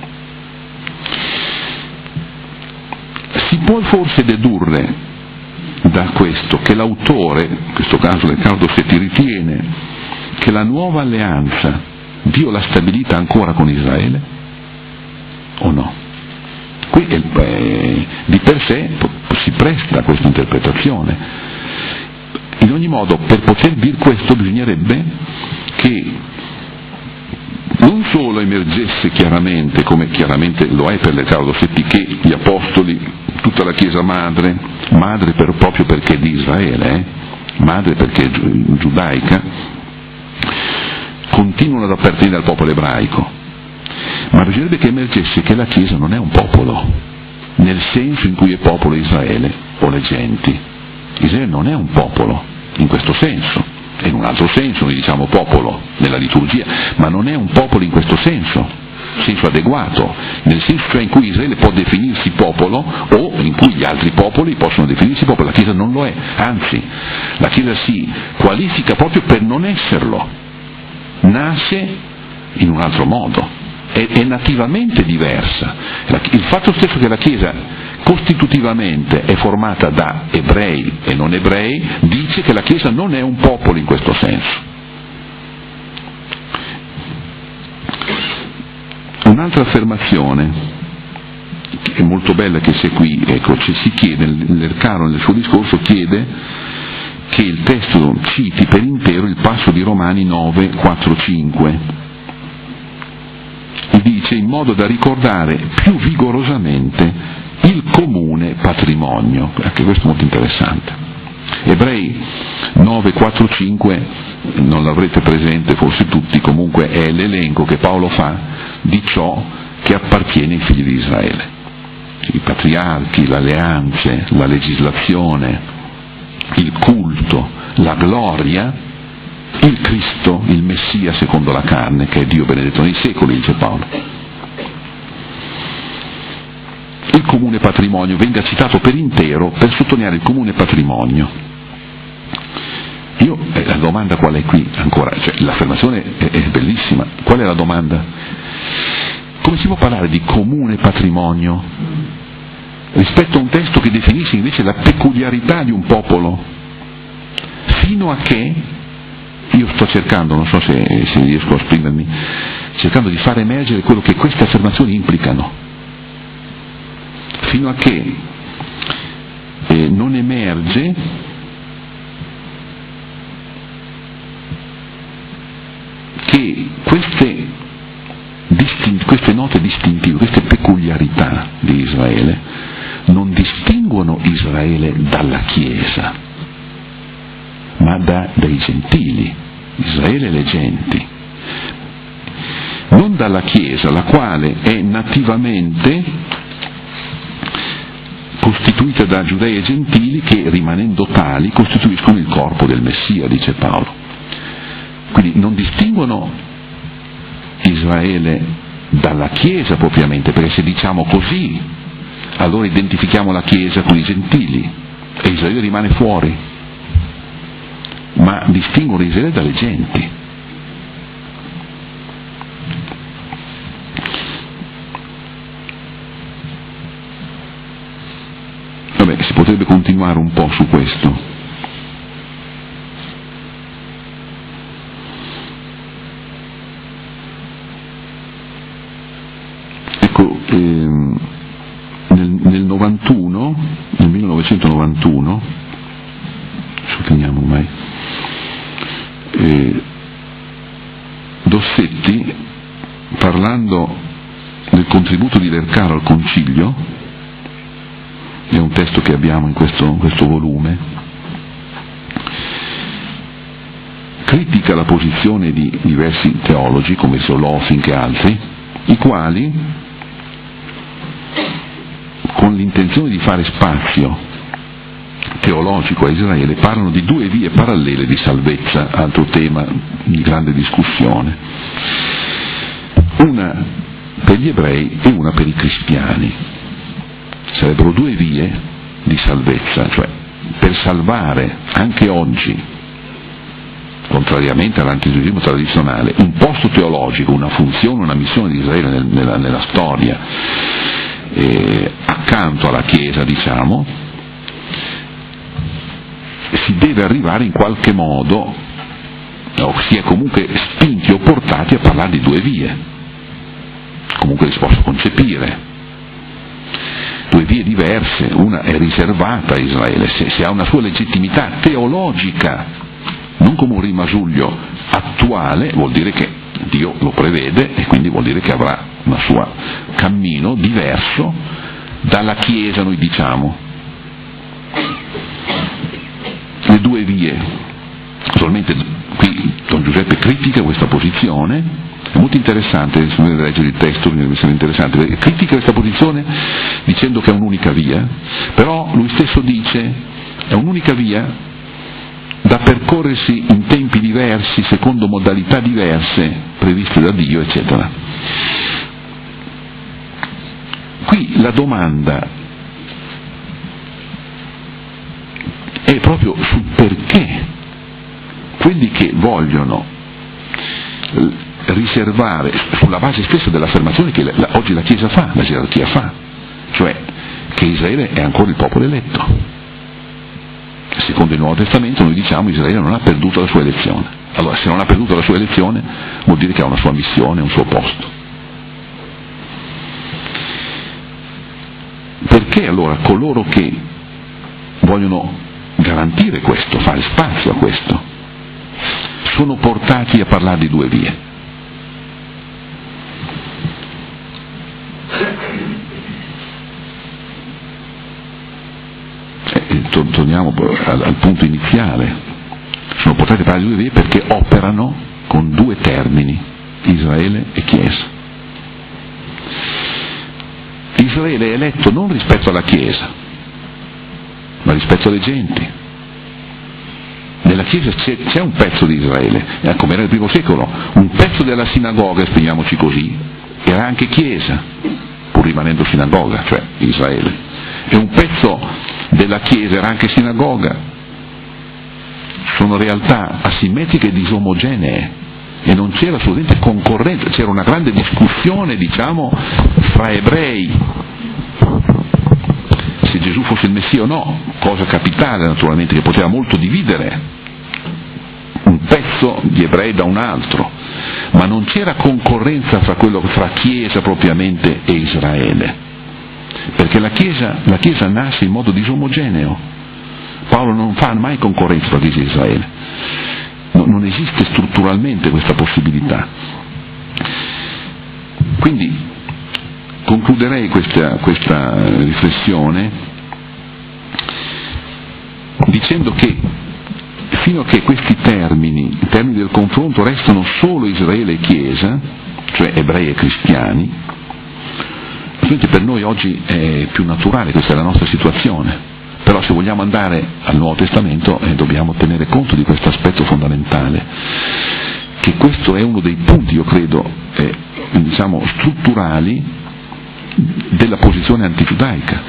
Si può forse dedurre da questo che l'autore, in questo caso Riccardo Dossetti, ritiene che la nuova alleanza Dio l'ha stabilita ancora con Israele o no? Qui eh, di per sé si presta a questa interpretazione. In ogni modo, per poter dire questo bisognerebbe che non solo emergesse chiaramente, come chiaramente lo è per le Caro Dossetti, che gli apostoli, tutta la Chiesa madre, madre per, proprio perché è di Israele, eh, madre perché è giudaica, continuano ad appartenere al popolo ebraico, ma bisognerebbe che emergesse che la Chiesa non è un popolo, nel senso in cui è popolo Israele o le genti. Israele non è un popolo in questo senso, e in un altro senso noi diciamo popolo nella liturgia, ma non è un popolo in questo senso, senso adeguato, nel senso cioè in cui Israele può definirsi popolo o in cui gli altri popoli possono definirsi popolo. La Chiesa non lo è, anzi la Chiesa si qualifica proprio per non esserlo, nasce in un altro modo, è, è nativamente diversa. Il fatto stesso che la Chiesa costitutivamente è formata da ebrei e non ebrei dice che la Chiesa non è un popolo in questo senso. Un'altra affermazione che è molto bella che c'è qui, ecco, ci si chiede, nel Caro nel suo discorso chiede che il testo citi per intero il passo di Romani nove, quattro, cinque, e dice in modo da ricordare più vigorosamente il comune patrimonio. Anche questo è molto interessante. Ebrei nove, quattro, cinque non l'avrete presente forse tutti, comunque è l'elenco che Paolo fa di ciò che appartiene ai figli di Israele: i patriarchi, le alleanze, la legislazione, il culto, la gloria, il Cristo, il Messia secondo la carne, che è Dio benedetto nei secoli, dice Paolo. Il comune patrimonio venga citato per intero per sottolineare il comune patrimonio. Io, eh, la domanda qual è qui ancora? Cioè, l'affermazione è, è bellissima. Qual è la domanda? Come si può parlare di comune patrimonio rispetto a un testo che definisce invece la peculiarità di un popolo, fino a che, io sto cercando, non so se, se riesco a esprimermi, cercando di far emergere quello che queste affermazioni implicano, fino a che eh, non emerge queste note distintive, queste peculiarità di Israele, non distinguono Israele dalla Chiesa, ma da, dai gentili, Israele e le genti, non dalla Chiesa, la quale è nativamente costituita da giudei e gentili che, rimanendo tali, costituiscono il corpo del Messia, dice Paolo. Quindi non distinguono Israele dalla Chiesa propriamente, perché se diciamo così, allora identifichiamo la Chiesa con i gentili e Israele rimane fuori, ma distinguono Israele dalle genti. Vabbè, si potrebbe continuare un po' su questo. Ecco, ehm, nel, nel novantuno, nel millenovecentonovantuno, sottolineamo ormai, eh, Dossetti, parlando del contributo di Lercaro al Concilio, è un testo che abbiamo in questo, in questo volume, critica la posizione di diversi teologi come Solofink e altri, i quali, con l'intenzione di fare spazio teologico a Israele, parlano di due vie parallele di salvezza, altro tema di grande discussione, una per gli ebrei e una per i cristiani. Sarebbero due vie di salvezza, cioè per salvare anche oggi, contrariamente all'antigiudaismo tradizionale, un posto teologico, una funzione, una missione di Israele nel, nella, nella storia, eh, accanto alla Chiesa, diciamo, si deve arrivare in qualche modo, o si è comunque spinti o portati a parlare di due vie, comunque li si posso concepire. Due vie diverse, una è riservata a Israele, se, se ha una sua legittimità teologica, non come un rimasuglio attuale, vuol dire che Dio lo prevede e quindi vuol dire che avrà un suo cammino diverso dalla Chiesa, noi diciamo. Le due vie, naturalmente qui Don Giuseppe critica questa posizione. È molto interessante, se volete leggere il testo, mi sembra interessante, perché critica questa posizione dicendo che è un'unica via, però lui stesso dice è un'unica via da percorrersi in tempi diversi, secondo modalità diverse previste da Dio, eccetera. Qui la domanda è proprio sul perché quelli che vogliono riservare, sulla base stessa dell'affermazione che la, la, oggi la Chiesa fa, la gerarchia fa, cioè che Israele è ancora il popolo eletto. Secondo il Nuovo Testamento noi diciamo che Israele non ha perduto la sua elezione. Allora, se non ha perduto la sua elezione vuol dire che ha una sua missione, un suo posto. Perché allora coloro che vogliono garantire questo, fare spazio a questo, sono portati a parlare di due vie? Torniamo al, al punto iniziale, sono portati a parlare di due vie perché operano con due termini, Israele e Chiesa. Israele è eletto non rispetto alla Chiesa, ma rispetto alle genti. Nella Chiesa c'è, c'è un pezzo di Israele, eh, come era nel primo secolo, un pezzo della sinagoga, esprimiamoci così, era anche Chiesa, pur rimanendo sinagoga, cioè Israele, e un pezzo della Chiesa era anche sinagoga. Sono realtà asimmetriche e disomogenee e non c'era assolutamente concorrenza, c'era una grande discussione, diciamo, fra ebrei se Gesù fosse il Messia o no, cosa capitale naturalmente che poteva molto dividere un pezzo di ebrei da un altro, ma non c'era concorrenza fra quello fra Chiesa propriamente e Israele, perché la Chiesa, la Chiesa nasce in modo disomogeneo. Paolo non fa mai concorrenza fra Chiesa e Israele, no, non esiste strutturalmente questa possibilità. Quindi concluderei questa, questa riflessione dicendo che fino a che questi termini, i termini del confronto, restano solo Israele e Chiesa, cioè ebrei e cristiani, per noi oggi è più naturale, questa è la nostra situazione, però se vogliamo andare al Nuovo Testamento eh, dobbiamo tenere conto di questo aspetto fondamentale, che questo è uno dei punti, io credo, eh, diciamo strutturali della posizione antigiudaica,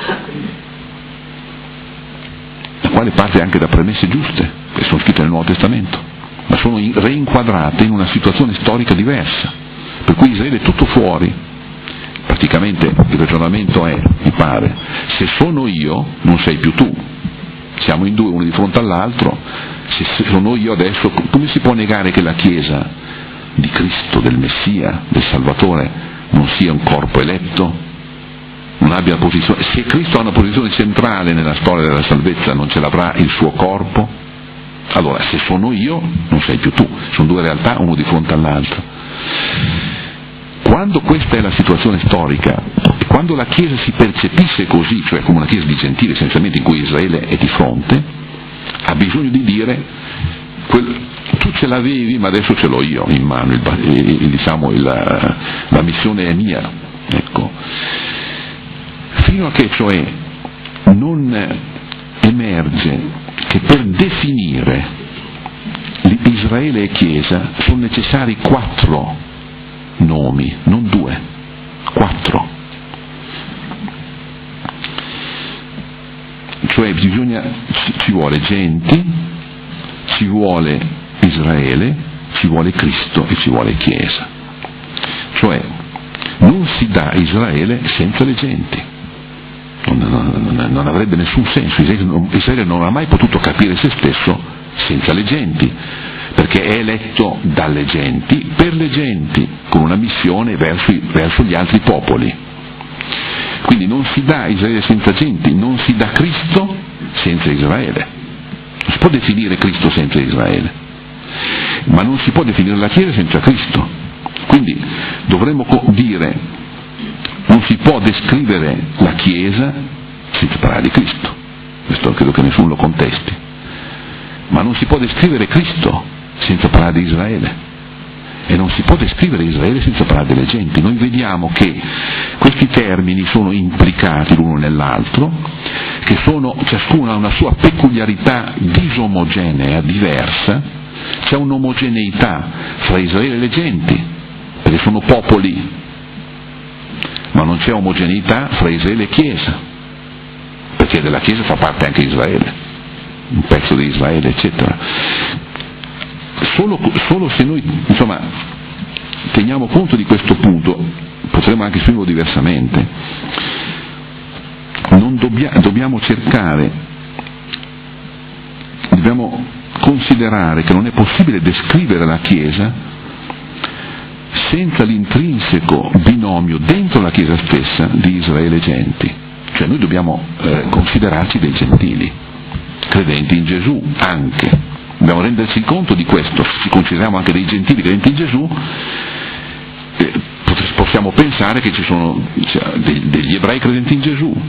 la quale parte anche da premesse giuste che sono scritte nel Nuovo Testamento, ma sono reinquadrate in una situazione storica diversa, per cui Israele è tutto fuori. Praticamente il ragionamento è, mi pare, se sono io non sei più tu, siamo in due uno di fronte all'altro, se sono io adesso, come si può negare che la Chiesa di Cristo, del Messia, del Salvatore non sia un corpo eletto, non abbia una posizione? Se Cristo ha una posizione centrale nella storia della salvezza, non ce l'avrà il suo corpo? Allora, se sono io non sei più tu, sono due realtà uno di fronte all'altro. Quando questa è la situazione storica, e quando la Chiesa si percepisce così, cioè come una Chiesa di gentili essenzialmente in cui Israele è di fronte, ha bisogno di dire quel, tu ce l'avevi ma adesso ce l'ho io in mano, il, il, diciamo il, la missione è mia, ecco. Fino a che cioè non emerge che per definire Israele e Chiesa sono necessari quattro nomi, non due, quattro. Cioè bisogna, ci vuole genti, ci vuole Israele, ci vuole Cristo e ci vuole Chiesa. Cioè non si dà Israele senza le genti, non, non, non avrebbe nessun senso. Israele non, Israele non ha mai potuto capire se stesso senza le genti, perché è eletto dalle genti, per le genti, con una missione verso, verso gli altri popoli. Quindi non si dà Israele senza genti, non si dà Cristo senza Israele. Non si può definire Cristo senza Israele, ma non si può definire la Chiesa senza Cristo. Quindi dovremmo dire, non si può descrivere la Chiesa senza parlare di Cristo. Questo credo che nessuno lo contesti. Ma non si può descrivere Cristo senza parlare di Israele, e non si può descrivere Israele senza parlare delle genti. Noi vediamo che questi termini sono implicati l'uno nell'altro, che sono, ciascuno ha una sua peculiarità disomogenea, diversa. C'è un'omogeneità fra Israele e le genti, perché sono popoli, ma non c'è omogeneità fra Israele e Chiesa, perché della Chiesa fa parte anche Israele, un pezzo di Israele, eccetera. Solo, solo se noi, insomma, teniamo conto di questo punto, potremmo anche esprimerlo diversamente. Non dobbia, dobbiamo cercare, dobbiamo considerare che non è possibile descrivere la Chiesa senza l'intrinseco binomio dentro la Chiesa stessa di Israele e genti. Cioè noi dobbiamo eh, considerarci dei gentili, credenti in Gesù anche. Dobbiamo renderci conto di questo. Se ci consideriamo anche dei gentili credenti in Gesù, eh, possiamo pensare che ci sono cioè, degli ebrei credenti in Gesù.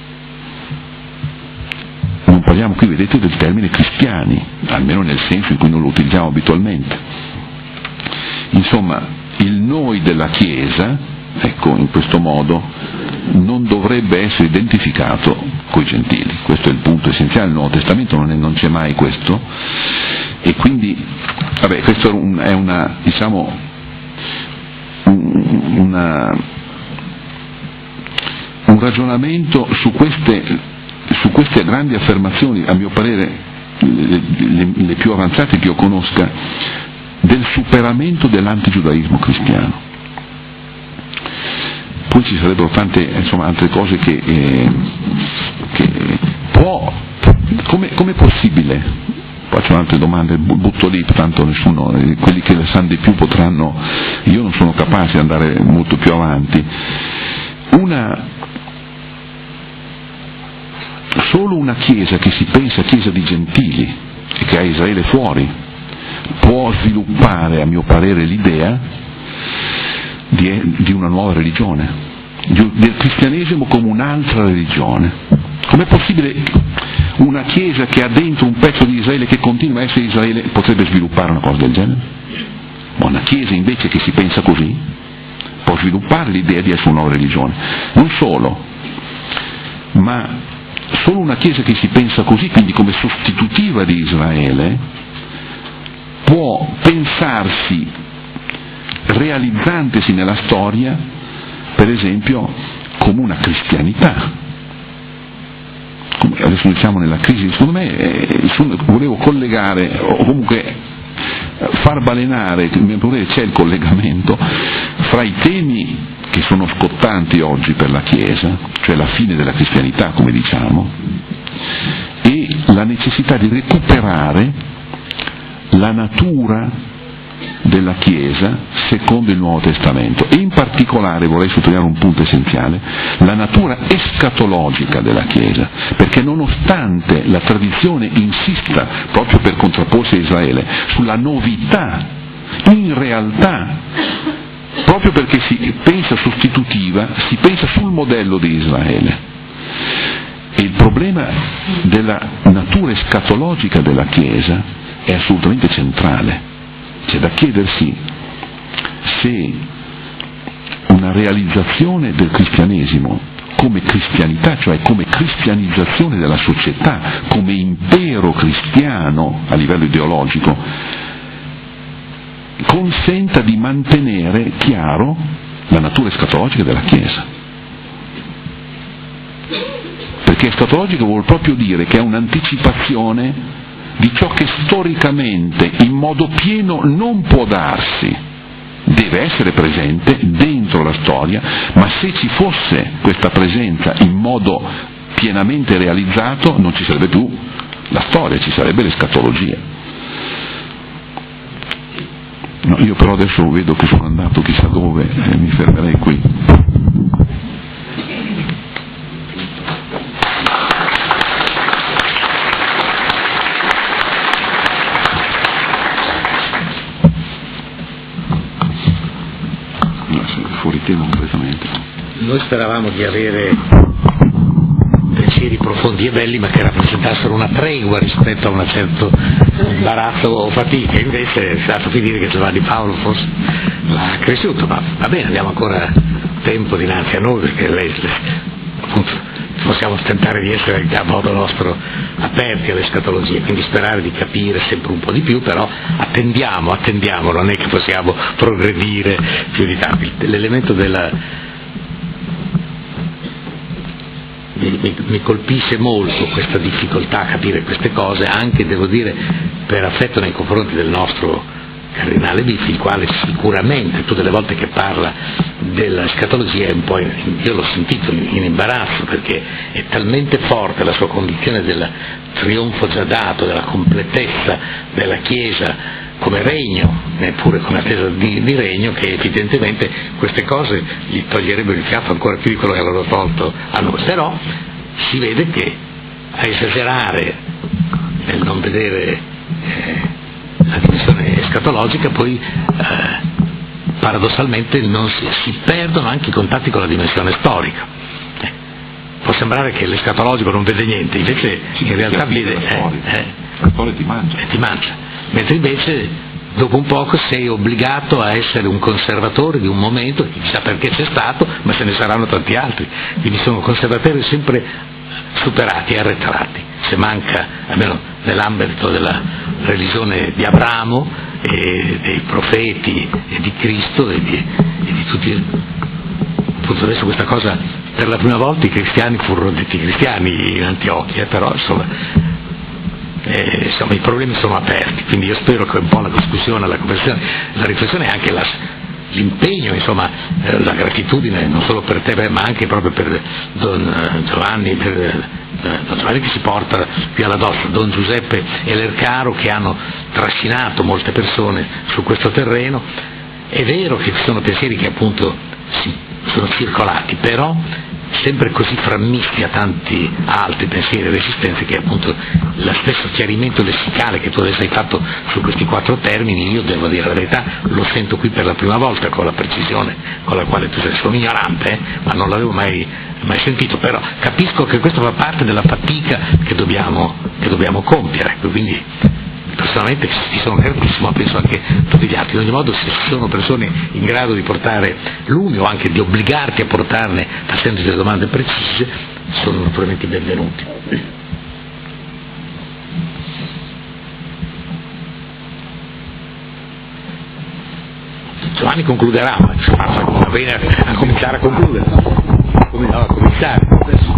Non parliamo qui, vedete, del termine cristiani, almeno nel senso in cui non lo utilizziamo abitualmente. Insomma, il noi della Chiesa, ecco, in questo modo, non dovrebbe essere identificato coi gentili. Questo è il punto essenziale. Nel Nuovo Testamento non, è, non c'è mai questo, e quindi, vabbè, questo è, un, è una, diciamo, un, una, un ragionamento su queste, su queste grandi affermazioni, a mio parere, le, le, le più avanzate che io conosca, del superamento dell'antigiudaismo cristiano. Poi ci sarebbero tante, insomma, altre cose che, eh, che può, come è possibile? Faccio altre domande, butto lì, tanto nessuno, eh, quelli che le sanno di più potranno, io non sono capace di andare molto più avanti. Una, solo una Chiesa che si pensa Chiesa di gentili e che ha Israele fuori può sviluppare, a mio parere, l'idea di, di una nuova religione, di, del cristianesimo come un'altra religione. Com'è possibile una Chiesa che ha dentro un pezzo di Israele che continua a essere Israele potrebbe sviluppare una cosa del genere? Ma una Chiesa invece che si pensa così può sviluppare l'idea di essere una nuova religione. Non solo, ma solo una Chiesa che si pensa così, quindi come sostitutiva di Israele, può pensarsi realizzantesi nella storia, per esempio, come una cristianità. Adesso diciamo nella crisi, secondo me eh, volevo collegare, o comunque far balenare, c'è il collegamento fra i temi che sono scottanti oggi per la Chiesa, cioè la fine della cristianità, come diciamo, e la necessità di recuperare la natura della Chiesa secondo il Nuovo Testamento, e in particolare vorrei sottolineare un punto essenziale: la natura escatologica della Chiesa, perché nonostante la tradizione insista proprio per contrapporsi a Israele sulla novità, in realtà proprio perché si pensa sostitutiva, si pensa sul modello di Israele. E il problema della natura escatologica della Chiesa è assolutamente centrale. C'è da chiedersi se una realizzazione del cristianesimo come cristianità, cioè come cristianizzazione della società, come impero cristiano a livello ideologico, consenta di mantenere chiaro la natura escatologica della Chiesa. Perché escatologico vuol proprio dire che è un'anticipazione di ciò che storicamente in modo pieno non può darsi, deve essere presente dentro la storia, ma se ci fosse questa presenza in modo pienamente realizzato non ci sarebbe più la storia, ci sarebbe l'escatologia. No, io però adesso vedo che sono andato chissà dove e mi fermerei qui. Noi speravamo di avere pensieri profondi e belli, ma che rappresentassero una tregua rispetto a un certo imbarazzo o fatica. Invece è stato finire che Giovanni Paolo forse l'ha cresciuto, ma va bene, abbiamo ancora tempo dinanzi a noi, perché lei, appunto, possiamo tentare di essere a modo nostro aperti all'escatologia, quindi sperare di capire sempre un po' di più, però attendiamo, attendiamo, non è che possiamo progredire più di tanto. L'elemento della Mi, mi, mi colpisce molto questa difficoltà a capire queste cose, anche devo dire per affetto nei confronti del nostro cardinale Biffi, il quale sicuramente tutte le volte che parla della scatologia è un po', io l'ho sentito in imbarazzo, perché è talmente forte la sua condizione del trionfo già dato, della completezza della Chiesa come regno, neppure come attesa di, di regno, che evidentemente queste cose gli toglierebbero il fiato ancora più di quello che hanno tolto a noi. Però si vede che a esagerare nel non vedere eh, la dimensione escatologica, poi eh, paradossalmente non si, si perdono anche i contatti con la dimensione storica. Eh, può sembrare che l'escatologico non vede niente, invece in realtà vede eh, eh, la storia ti mangia. Eh, ti mangia. Mentre invece dopo un poco sei obbligato a essere un conservatore di un momento, chissà perché c'è stato, ma ce ne saranno tanti altri, quindi sono conservatori sempre superati e arretrati. Se manca, almeno nell'ambito della religione di Abramo e dei profeti e di Cristo e di, e di tutti, appunto adesso questa cosa, per la prima volta i cristiani furono detti cristiani in Antiochia, però insomma Eh, insomma i problemi sono aperti, quindi io spero che un po' la discussione, la conversazione, la riflessione e anche la, l'impegno, insomma eh, la gratitudine non solo per te ma anche proprio per Don Giovanni, per eh, Don Giovanni che si porta qui alla dosso, Don Giuseppe e Lercaro, che hanno trascinato molte persone su questo terreno. È vero che ci sono pensieri che appunto si, sono circolati, però sempre così frammisti a tanti altri pensieri e resistenze, che appunto lo stesso chiarimento lessicale che tu adesso hai fatto su questi quattro termini, io devo dire la verità, lo sento qui per la prima volta con la precisione con la quale tu sei, sono ignorante, eh, ma non l'avevo mai, mai sentito, però capisco che questo fa parte della fatica che dobbiamo, che dobbiamo compiere, quindi personalmente ci sono gratissimo, ma penso anche tutti gli altri. In ogni modo, se ci sono persone in grado di portare lumi o anche di obbligarti a portarne facendo delle domande precise, sono naturalmente benvenuti. Giovanni concluderà, ma va bene a cominciare a concludere, a cominciare.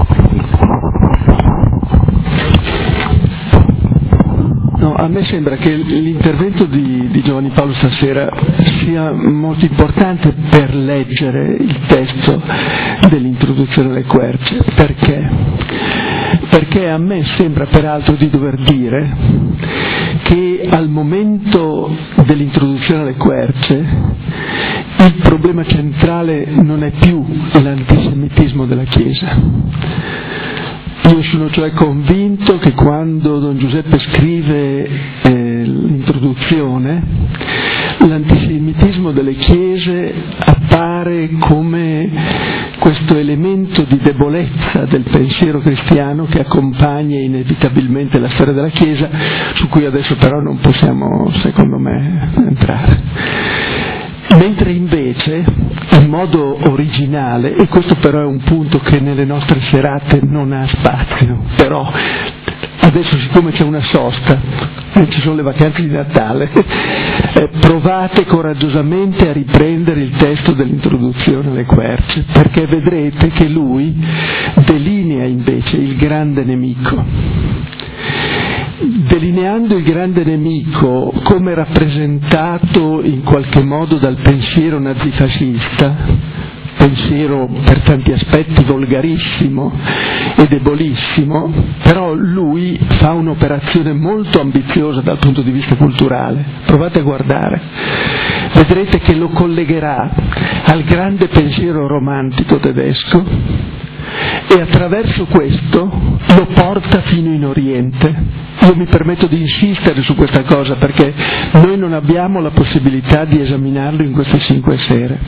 No, a me sembra che l'intervento di, di Giovanni Paolo stasera sia molto importante per leggere il testo dell'introduzione alle querce. Perché? Perché a me sembra peraltro di dover dire che al momento dell'introduzione alle querce il problema centrale non è più l'antisemitismo della Chiesa. Io sono cioè convinto che quando Don Giuseppe scrive eh, l'introduzione, l'antisemitismo delle chiese appare come questo elemento di debolezza del pensiero cristiano che accompagna inevitabilmente la storia della Chiesa, su cui adesso però non possiamo, secondo me, entrare. Mentre invece, in modo originale, e questo però è un punto che nelle nostre serate non ha spazio, però adesso siccome c'è una sosta e ci sono le vacanze di Natale, eh, provate coraggiosamente a riprendere il testo dell'introduzione alle querce, perché vedrete che lui delinea invece il grande nemico. Delineando il grande nemico come rappresentato in qualche modo dal pensiero nazifascista, pensiero per tanti aspetti volgarissimo e debolissimo, però lui fa un'operazione molto ambiziosa dal punto di vista culturale. Provate a guardare, vedrete che lo collegherà al grande pensiero romantico tedesco e attraverso questo lo porta fino in Oriente. Io mi permetto di insistere su questa cosa perché noi non abbiamo la possibilità di esaminarlo in queste cinque sere.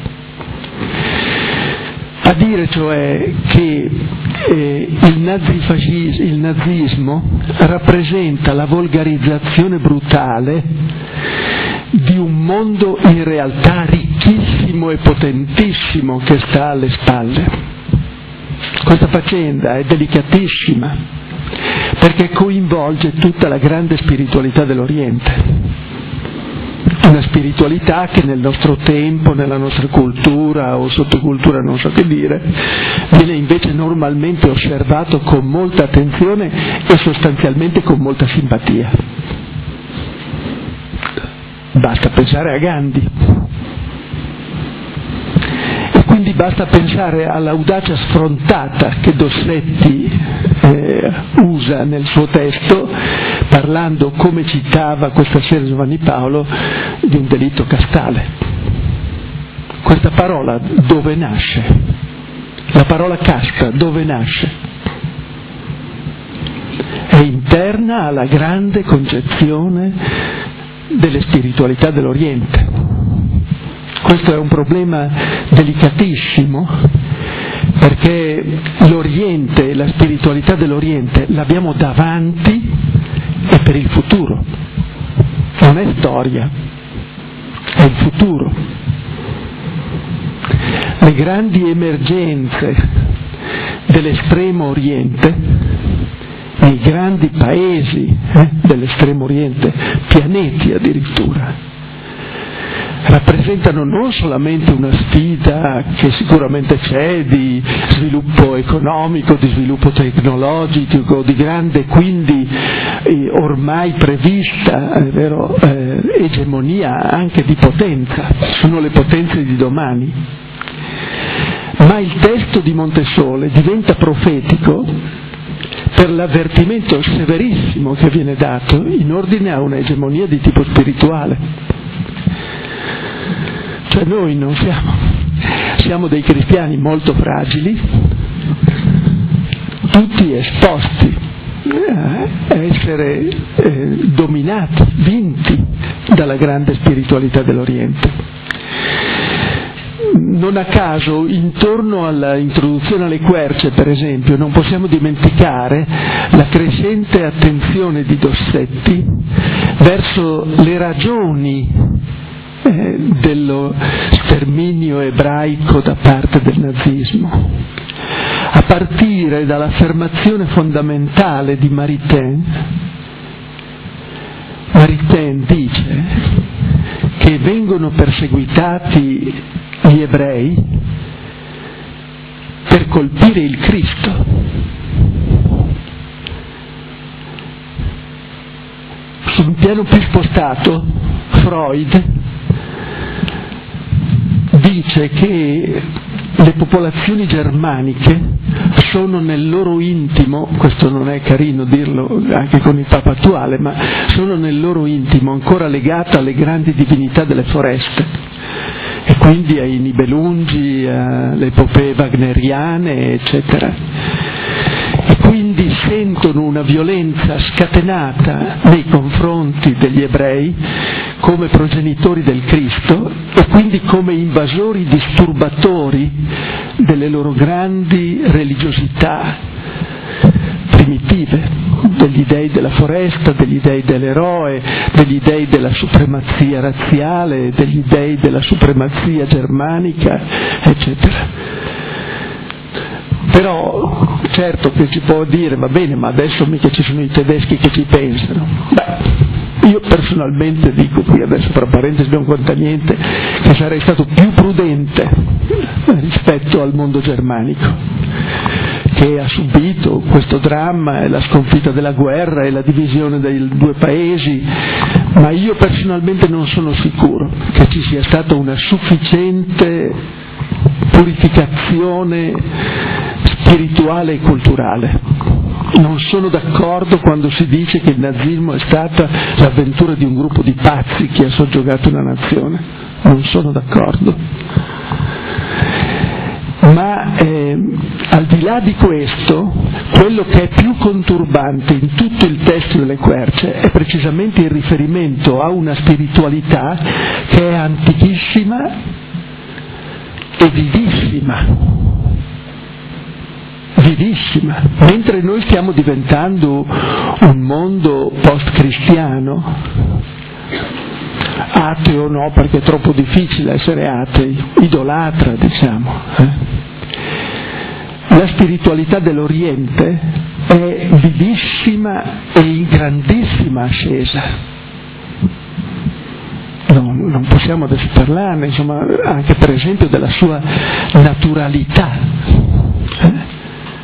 A dire cioè che eh, il nazifascismo, il nazismo rappresenta la volgarizzazione brutale di un mondo in realtà ricchissimo e potentissimo che sta alle spalle. Questa faccenda è delicatissima perché coinvolge tutta la grande spiritualità dell'Oriente, una spiritualità che nel nostro tempo, nella nostra cultura o sottocultura, non so che dire, viene invece normalmente osservato con molta attenzione e sostanzialmente con molta simpatia. Basta pensare a Gandhi. Quindi basta pensare all'audacia sfrontata che Dossetti eh, usa nel suo testo, parlando, come citava questa sera Giovanni Paolo, di un delitto castale. Questa parola dove nasce? La parola casta dove nasce? È interna alla grande concezione delle spiritualità dell'Oriente. Questo è un problema delicatissimo perché l'Oriente, la spiritualità dell'Oriente l'abbiamo davanti e per il futuro, non è storia, è il futuro. Le grandi emergenze dell'estremo Oriente, nei grandi paesi eh, dell'estremo Oriente, pianeti addirittura, rappresentano non solamente una sfida che sicuramente c'è di sviluppo economico, di sviluppo tecnologico, di grande quindi eh, ormai prevista è vero, eh, egemonia anche di potenza, sono le potenze di domani. Ma il testo di Montesole diventa profetico per l'avvertimento severissimo che viene dato in ordine a un'egemonia di tipo spirituale. Cioè noi non siamo, siamo dei cristiani molto fragili, tutti esposti a essere eh, dominati, vinti dalla grande spiritualità dell'Oriente. Non a caso, intorno all'introduzione alle querce, per esempio, non possiamo dimenticare la crescente attenzione di Dossetti verso le ragioni eh, dello sterminio ebraico da parte del nazismo, a partire dall'affermazione fondamentale di Maritain. Maritain dice che vengono perseguitati gli ebrei per colpire il Cristo. Su un piano più spostato, Freud dice che le popolazioni germaniche sono nel loro intimo, questo non è carino dirlo anche con il Papa attuale, ma sono nel loro intimo ancora legate alle grandi divinità delle foreste, e quindi ai Nibelungi, alle epopee wagneriane, eccetera. E quindi sentono una violenza scatenata nei confronti degli ebrei come progenitori del Cristo e quindi come invasori disturbatori delle loro grandi religiosità primitive, degli dei della foresta, degli dei dell'eroe, degli dei della supremazia razziale, degli dei della supremazia germanica, eccetera. Però certo che si può dire, va bene, ma adesso mica ci sono i tedeschi che ci pensano. Beh, io personalmente dico, qui adesso tra parentesi non conta niente, che sarei stato più prudente rispetto al mondo germanico, che ha subito questo dramma e la sconfitta della guerra e la divisione dei due paesi, ma io personalmente non sono sicuro che ci sia stata una sufficiente purificazione spirituale e culturale. Non sono d'accordo quando si dice che il nazismo è stata l'avventura di un gruppo di pazzi che ha soggiogato una nazione. Non sono d'accordo. Ma eh, al di là di questo, quello che è più conturbante in tutto il testo delle querce è precisamente il riferimento a una spiritualità che è antichissima e vivissima, vivissima, mentre noi stiamo diventando un mondo post-cristiano, ateo no, perché è troppo difficile essere atei, idolatra diciamo. Eh? La spiritualità dell'Oriente è vivissima e in grandissima ascesa. Non, non possiamo adesso parlarne, insomma, anche per esempio della sua naturalità. Eh?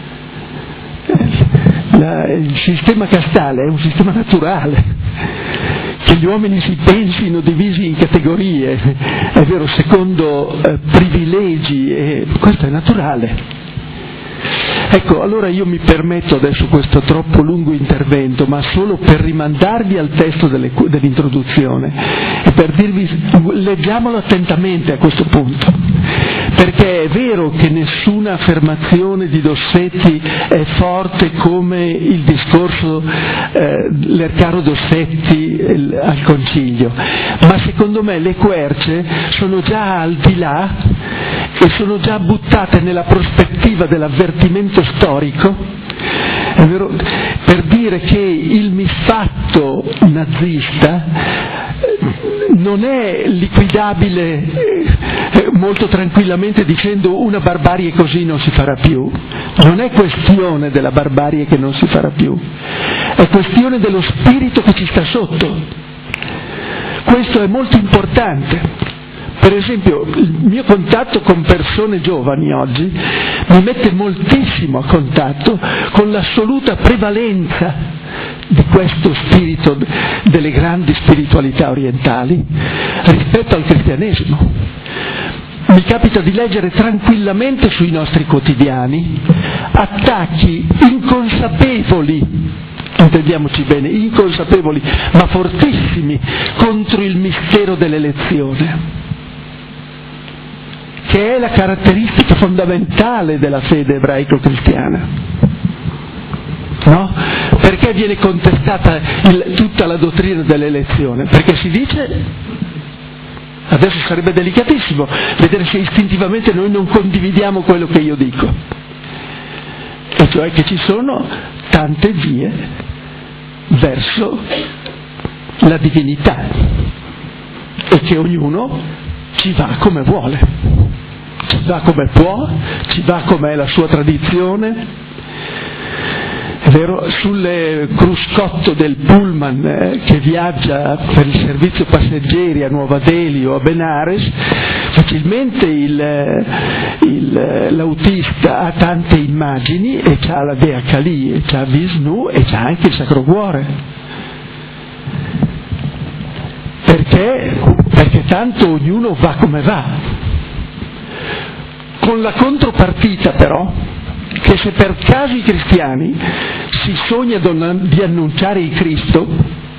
La, il sistema castale è un sistema naturale, che gli uomini si pensino divisi in categorie, è vero, secondo eh, privilegi, e questo è naturale. Ecco, allora io mi permetto adesso questo troppo lungo intervento, ma solo per rimandarvi al testo delle, dell'introduzione e per dirvi, leggiamolo attentamente a questo punto, perché è vero che nessuna affermazione di Dossetti è forte come il discorso eh, l'Ercaro Dossetti il, al Concilio, ma secondo me le querce sono già al di là e sono già buttate nella prospettiva dell'avvertimento storico, è vero, per dire che il misfatto nazista non è liquidabile molto tranquillamente dicendo una barbarie così non si farà più. Non è questione della barbarie che non si farà più, è questione dello spirito che ci sta sotto. Questo è molto importante. Per esempio, il mio contatto con persone giovani oggi mi mette moltissimo a contatto con l'assoluta prevalenza di questo spirito delle grandi spiritualità orientali rispetto al cristianesimo. Mi capita di leggere tranquillamente sui nostri quotidiani attacchi inconsapevoli, intendiamoci bene, inconsapevoli ma fortissimi contro il mistero dell'elezione, che è la caratteristica fondamentale della fede ebraico-cristiana. no? Perché viene contestata il, tutta la dottrina dell'elezione? Perché si dice, adesso sarebbe delicatissimo vedere se istintivamente noi non condividiamo quello che io dico, e cioè che ci sono tante vie verso la divinità e che ognuno ci va come vuole, ci va come può, ci va come è la sua tradizione. È vero, sul cruscotto del pullman eh, che viaggia per il servizio passeggeri a Nuova Delhi o a Benares, facilmente il, il, l'autista ha tante immagini e c'ha la Dea Kali, e c'ha Vishnu e c'ha anche il Sacro Cuore. Perché? Perché tanto ognuno va come va. Con la contropartita però, che se per caso i cristiani si sogna di annunciare il Cristo,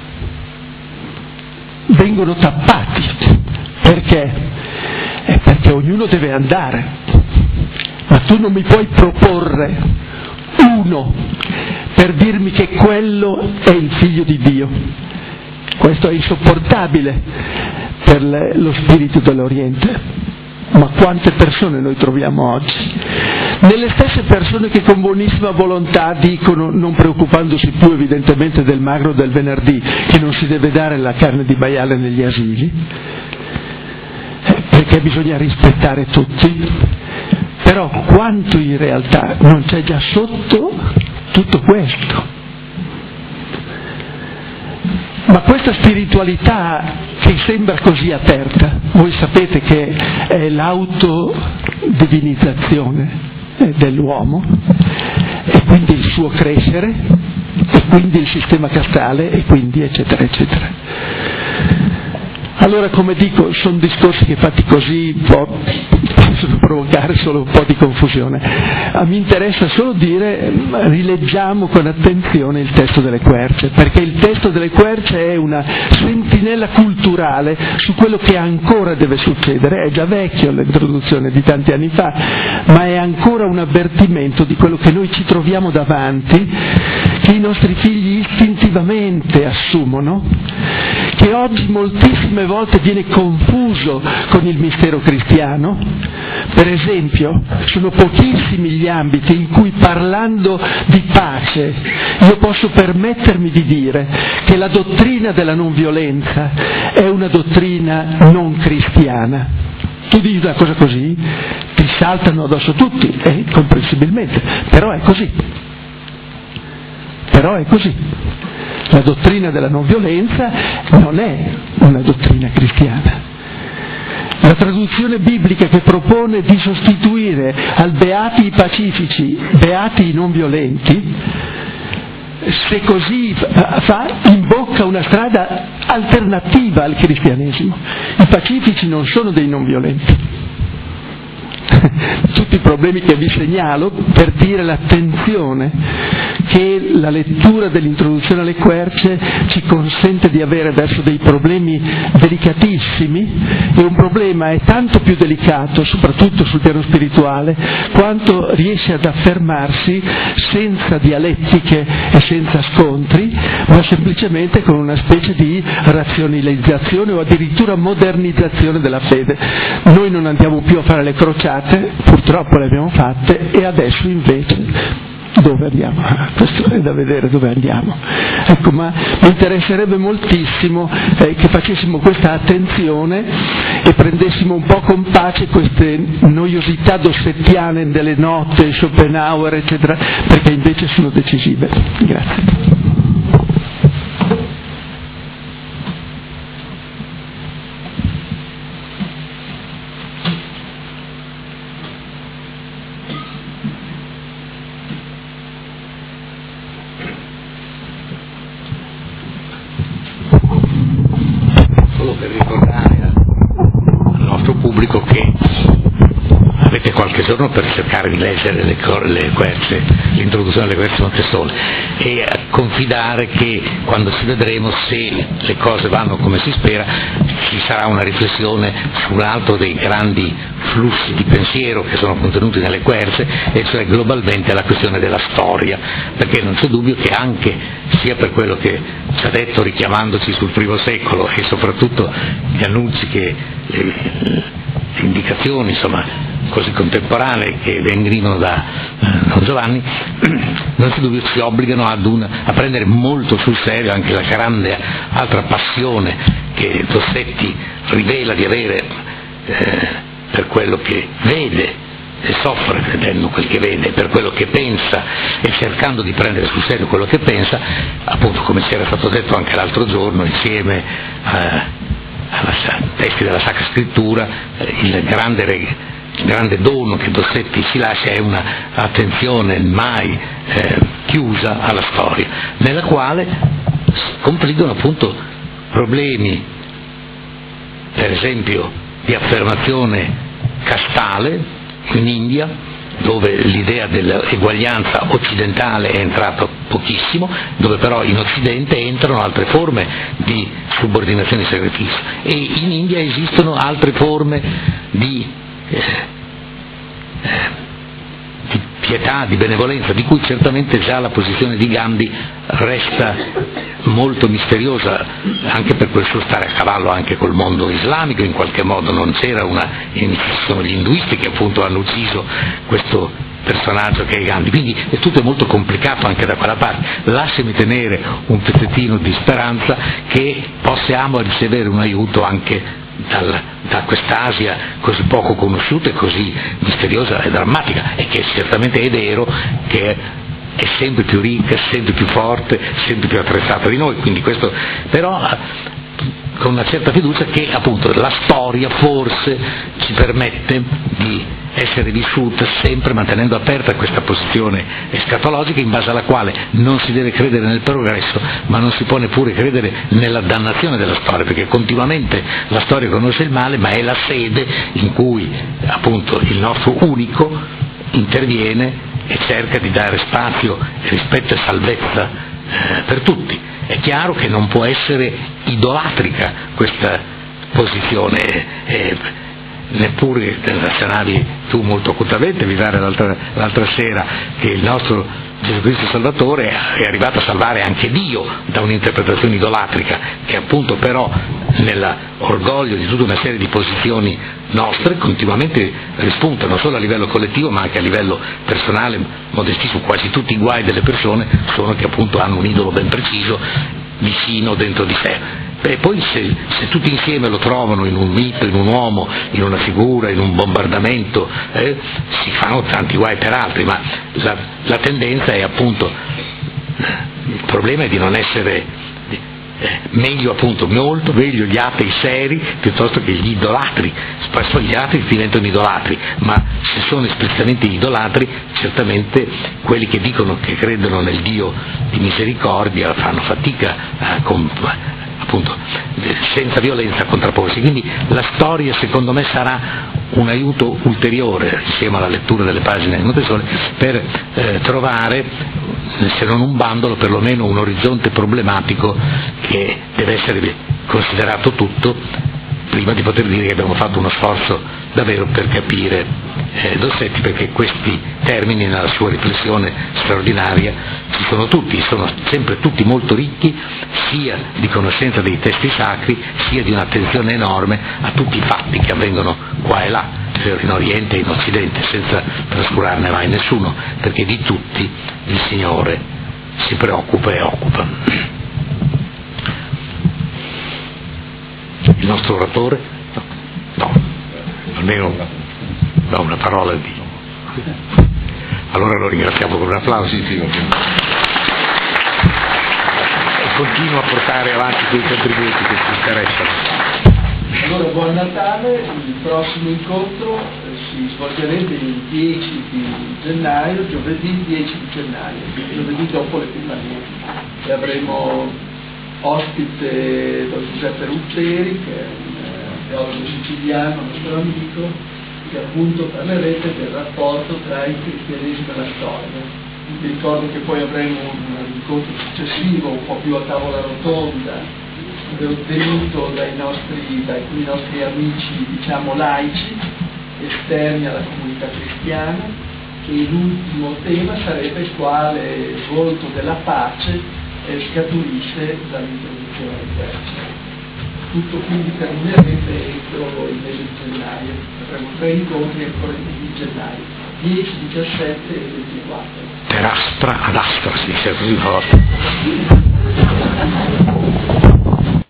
vengono tappati. Perché? È perché ognuno deve andare, ma tu non mi puoi proporre uno per dirmi che quello è il figlio di Dio. Questo è insopportabile per le, lo spirito dell'Oriente. Ma quante persone noi troviamo oggi? Nelle stesse persone che con buonissima volontà dicono, non preoccupandosi più evidentemente del magro del venerdì, che non si deve dare la carne di maiale negli asili, perché bisogna rispettare tutti, però quanto in realtà non c'è già sotto tutto questo? Ma questa spiritualità che sembra così aperta, voi sapete che è l'autodivinizzazione dell'uomo, e quindi il suo crescere, e quindi il sistema castrale, e quindi eccetera eccetera. Allora, come dico, sono discorsi che fatti così possono provocare solo un po' di confusione. A me interessa solo dire, rileggiamo con attenzione il testo delle querce, perché il testo delle querce è una sentinella culturale su quello che ancora deve succedere. È già vecchio l'introduzione di tanti anni fa, ma è ancora un avvertimento di quello che noi ci troviamo davanti, che i nostri figli istintivamente assumono, che oggi moltissime volte viene confuso con il mistero cristiano. Per esempio, sono pochissimi gli ambiti in cui, parlando di pace, io posso permettermi di dire che la dottrina della non violenza è una dottrina non cristiana. Tu dici una cosa così, ti saltano addosso tutti, eh, comprensibilmente, però è così. Però è così. La dottrina della non violenza non è una dottrina cristiana. La traduzione biblica che propone di sostituire al beati i pacifici, beati i non violenti, se così fa, imbocca una strada alternativa al cristianesimo. I pacifici non sono dei non violenti. Tutti i problemi che vi segnalo per dire l'attenzione che la lettura dell'introduzione alle querce ci consente di avere verso dei problemi delicatissimi, e un problema è tanto più delicato, soprattutto sul piano spirituale, quanto riesce ad affermarsi senza dialettiche e senza scontri, ma semplicemente con una specie di razionalizzazione o addirittura modernizzazione della fede. Noi non andiamo più a fare le crociate, purtroppo le abbiamo fatte, e adesso invece dove andiamo? Questo è da vedere dove andiamo. Ecco, ma mi interesserebbe moltissimo eh, che facessimo questa attenzione e prendessimo un po' con pace queste noiosità dossettiane delle note, Schopenhauer, eccetera, perché invece sono decisive. Grazie. e qualche giorno per cercare di leggere le, le querce, l'introduzione alle querce Montessori, e a confidare che quando ci vedremo, se le cose vanno come si spera, ci sarà una riflessione su un altro dei grandi flussi di pensiero che sono contenuti nelle querce, e cioè globalmente la questione della storia, perché non c'è dubbio che anche, sia per quello che ci ha detto richiamandoci sul primo secolo e soprattutto gli annunci che le, le indicazioni insomma così contemporanee che vengono da eh, Don Giovanni, non c'è dubbio ci obbligano ad una, a prendere molto sul serio anche la grande altra passione che Dossetti rivela di avere eh, per quello che vede e soffre credendo quel che vede, per quello che pensa e cercando di prendere sul serio quello che pensa, appunto come ci era stato detto anche l'altro giorno insieme a ai testi della Sacra Scrittura, eh, il grande regalo, il grande dono che Dossetti ci lascia è una attenzione mai eh, chiusa alla storia, nella quale confliggono appunto problemi, per esempio, di affermazione castale in India, dove l'idea dell'eguaglianza occidentale è entrata pochissimo, dove però in Occidente entrano altre forme di subordinazione e sacrificio, e in India esistono altre forme di, eh, eh, di pietà, di benevolenza, di cui certamente già la posizione di Gandhi resta molto misteriosa, anche per quel suo stare a cavallo anche col mondo islamico, in qualche modo non c'era una, sono gli induisti che appunto hanno ucciso questo personaggio che è Gandhi, quindi è tutto molto complicato anche da quella parte. Lasciami tenere un pezzettino di speranza che possiamo ricevere un aiuto anche dal, da quest'Asia così poco conosciuta e così misteriosa e drammatica, e che certamente è vero che è sempre più ricca, sempre più forte, sempre più attrezzata di noi, quindi questo però con una certa fiducia che appunto la storia forse ci permette di essere vissuta sempre mantenendo aperta questa posizione escatologica, in base alla quale non si deve credere nel progresso, ma non si può neppure credere nella dannazione della storia, perché continuamente la storia conosce il male, ma è la sede in cui appunto il nostro unico interviene e cerca di dare spazio, rispetto e salvezza eh, per tutti. È chiaro che non può essere idolatrica questa posizione, eh, neppure accennavi tu molto acutamente, mi pare l'altra, l'altra sera, che il nostro Gesù Cristo Salvatore è arrivato a salvare anche Dio da un'interpretazione idolatrica, che appunto però nell'orgoglio di tutta una serie di posizioni nostre continuamente rispunta, non solo a livello collettivo ma anche a livello personale, modestissimo. Quasi tutti i guai delle persone sono che appunto hanno un idolo ben preciso vicino dentro di sé. E poi se, se tutti insieme lo trovano in un mito, in un uomo, in una figura, in un bombardamento, eh, si fanno tanti guai per altri, ma la, la tendenza è appunto, il problema è di non essere eh, meglio appunto, molto meglio gli atei seri piuttosto che gli idolatri. Spesso gli atei diventano idolatri, ma se sono esplicitamente idolatri, certamente quelli che dicono che credono nel Dio di misericordia fanno fatica a comp- appunto senza violenza a contrapporsi. Quindi la storia secondo me sarà un aiuto ulteriore, insieme alla lettura delle pagine di Montessori, per eh, trovare, se non un bandolo, perlomeno un orizzonte problematico che deve essere considerato tutto prima di poter dire che abbiamo fatto uno sforzo davvero per capire eh, Dossetti, perché questi termini nella sua riflessione straordinaria ci sono tutti, sono sempre tutti molto ricchi sia di conoscenza dei testi sacri sia di un'attenzione enorme a tutti i fatti che avvengono qua e là, in Oriente e in Occidente, senza trascurarne mai nessuno, perché di tutti il Signore si preoccupa e occupa. Il nostro oratore? No, no. Almeno da una parola di Dio. Allora lo ringraziamo con un applauso. Sì, sì, e continua a portare avanti quei contributi che ci interessano. Allora, buon Natale. Il prossimo incontro si svolgerebbe il dieci di gennaio, giovedì dieci di gennaio, giovedì dopo l'Epifania, e avremo ospite Don Giuseppe Ruggeri, che è un teologo siciliano, nostro amico, che appunto parlerete del rapporto tra il cristianesimo e la storia. Vi ricordo che poi avremo un incontro successivo, un po' più a tavola rotonda, ottenuto dai nostri, da alcuni nostri amici, diciamo, laici, esterni alla comunità cristiana, e l'ultimo tema sarebbe quale svolto della pace eh, scaturisse dall'introduzione dell'esercito. Tutto quindi terminerebbe entro il mese di gennaio. Avremo tre incontri ancora di gennaio, dieci, diciassette e ventiquattro. Per astra ad astra si dice così una volta.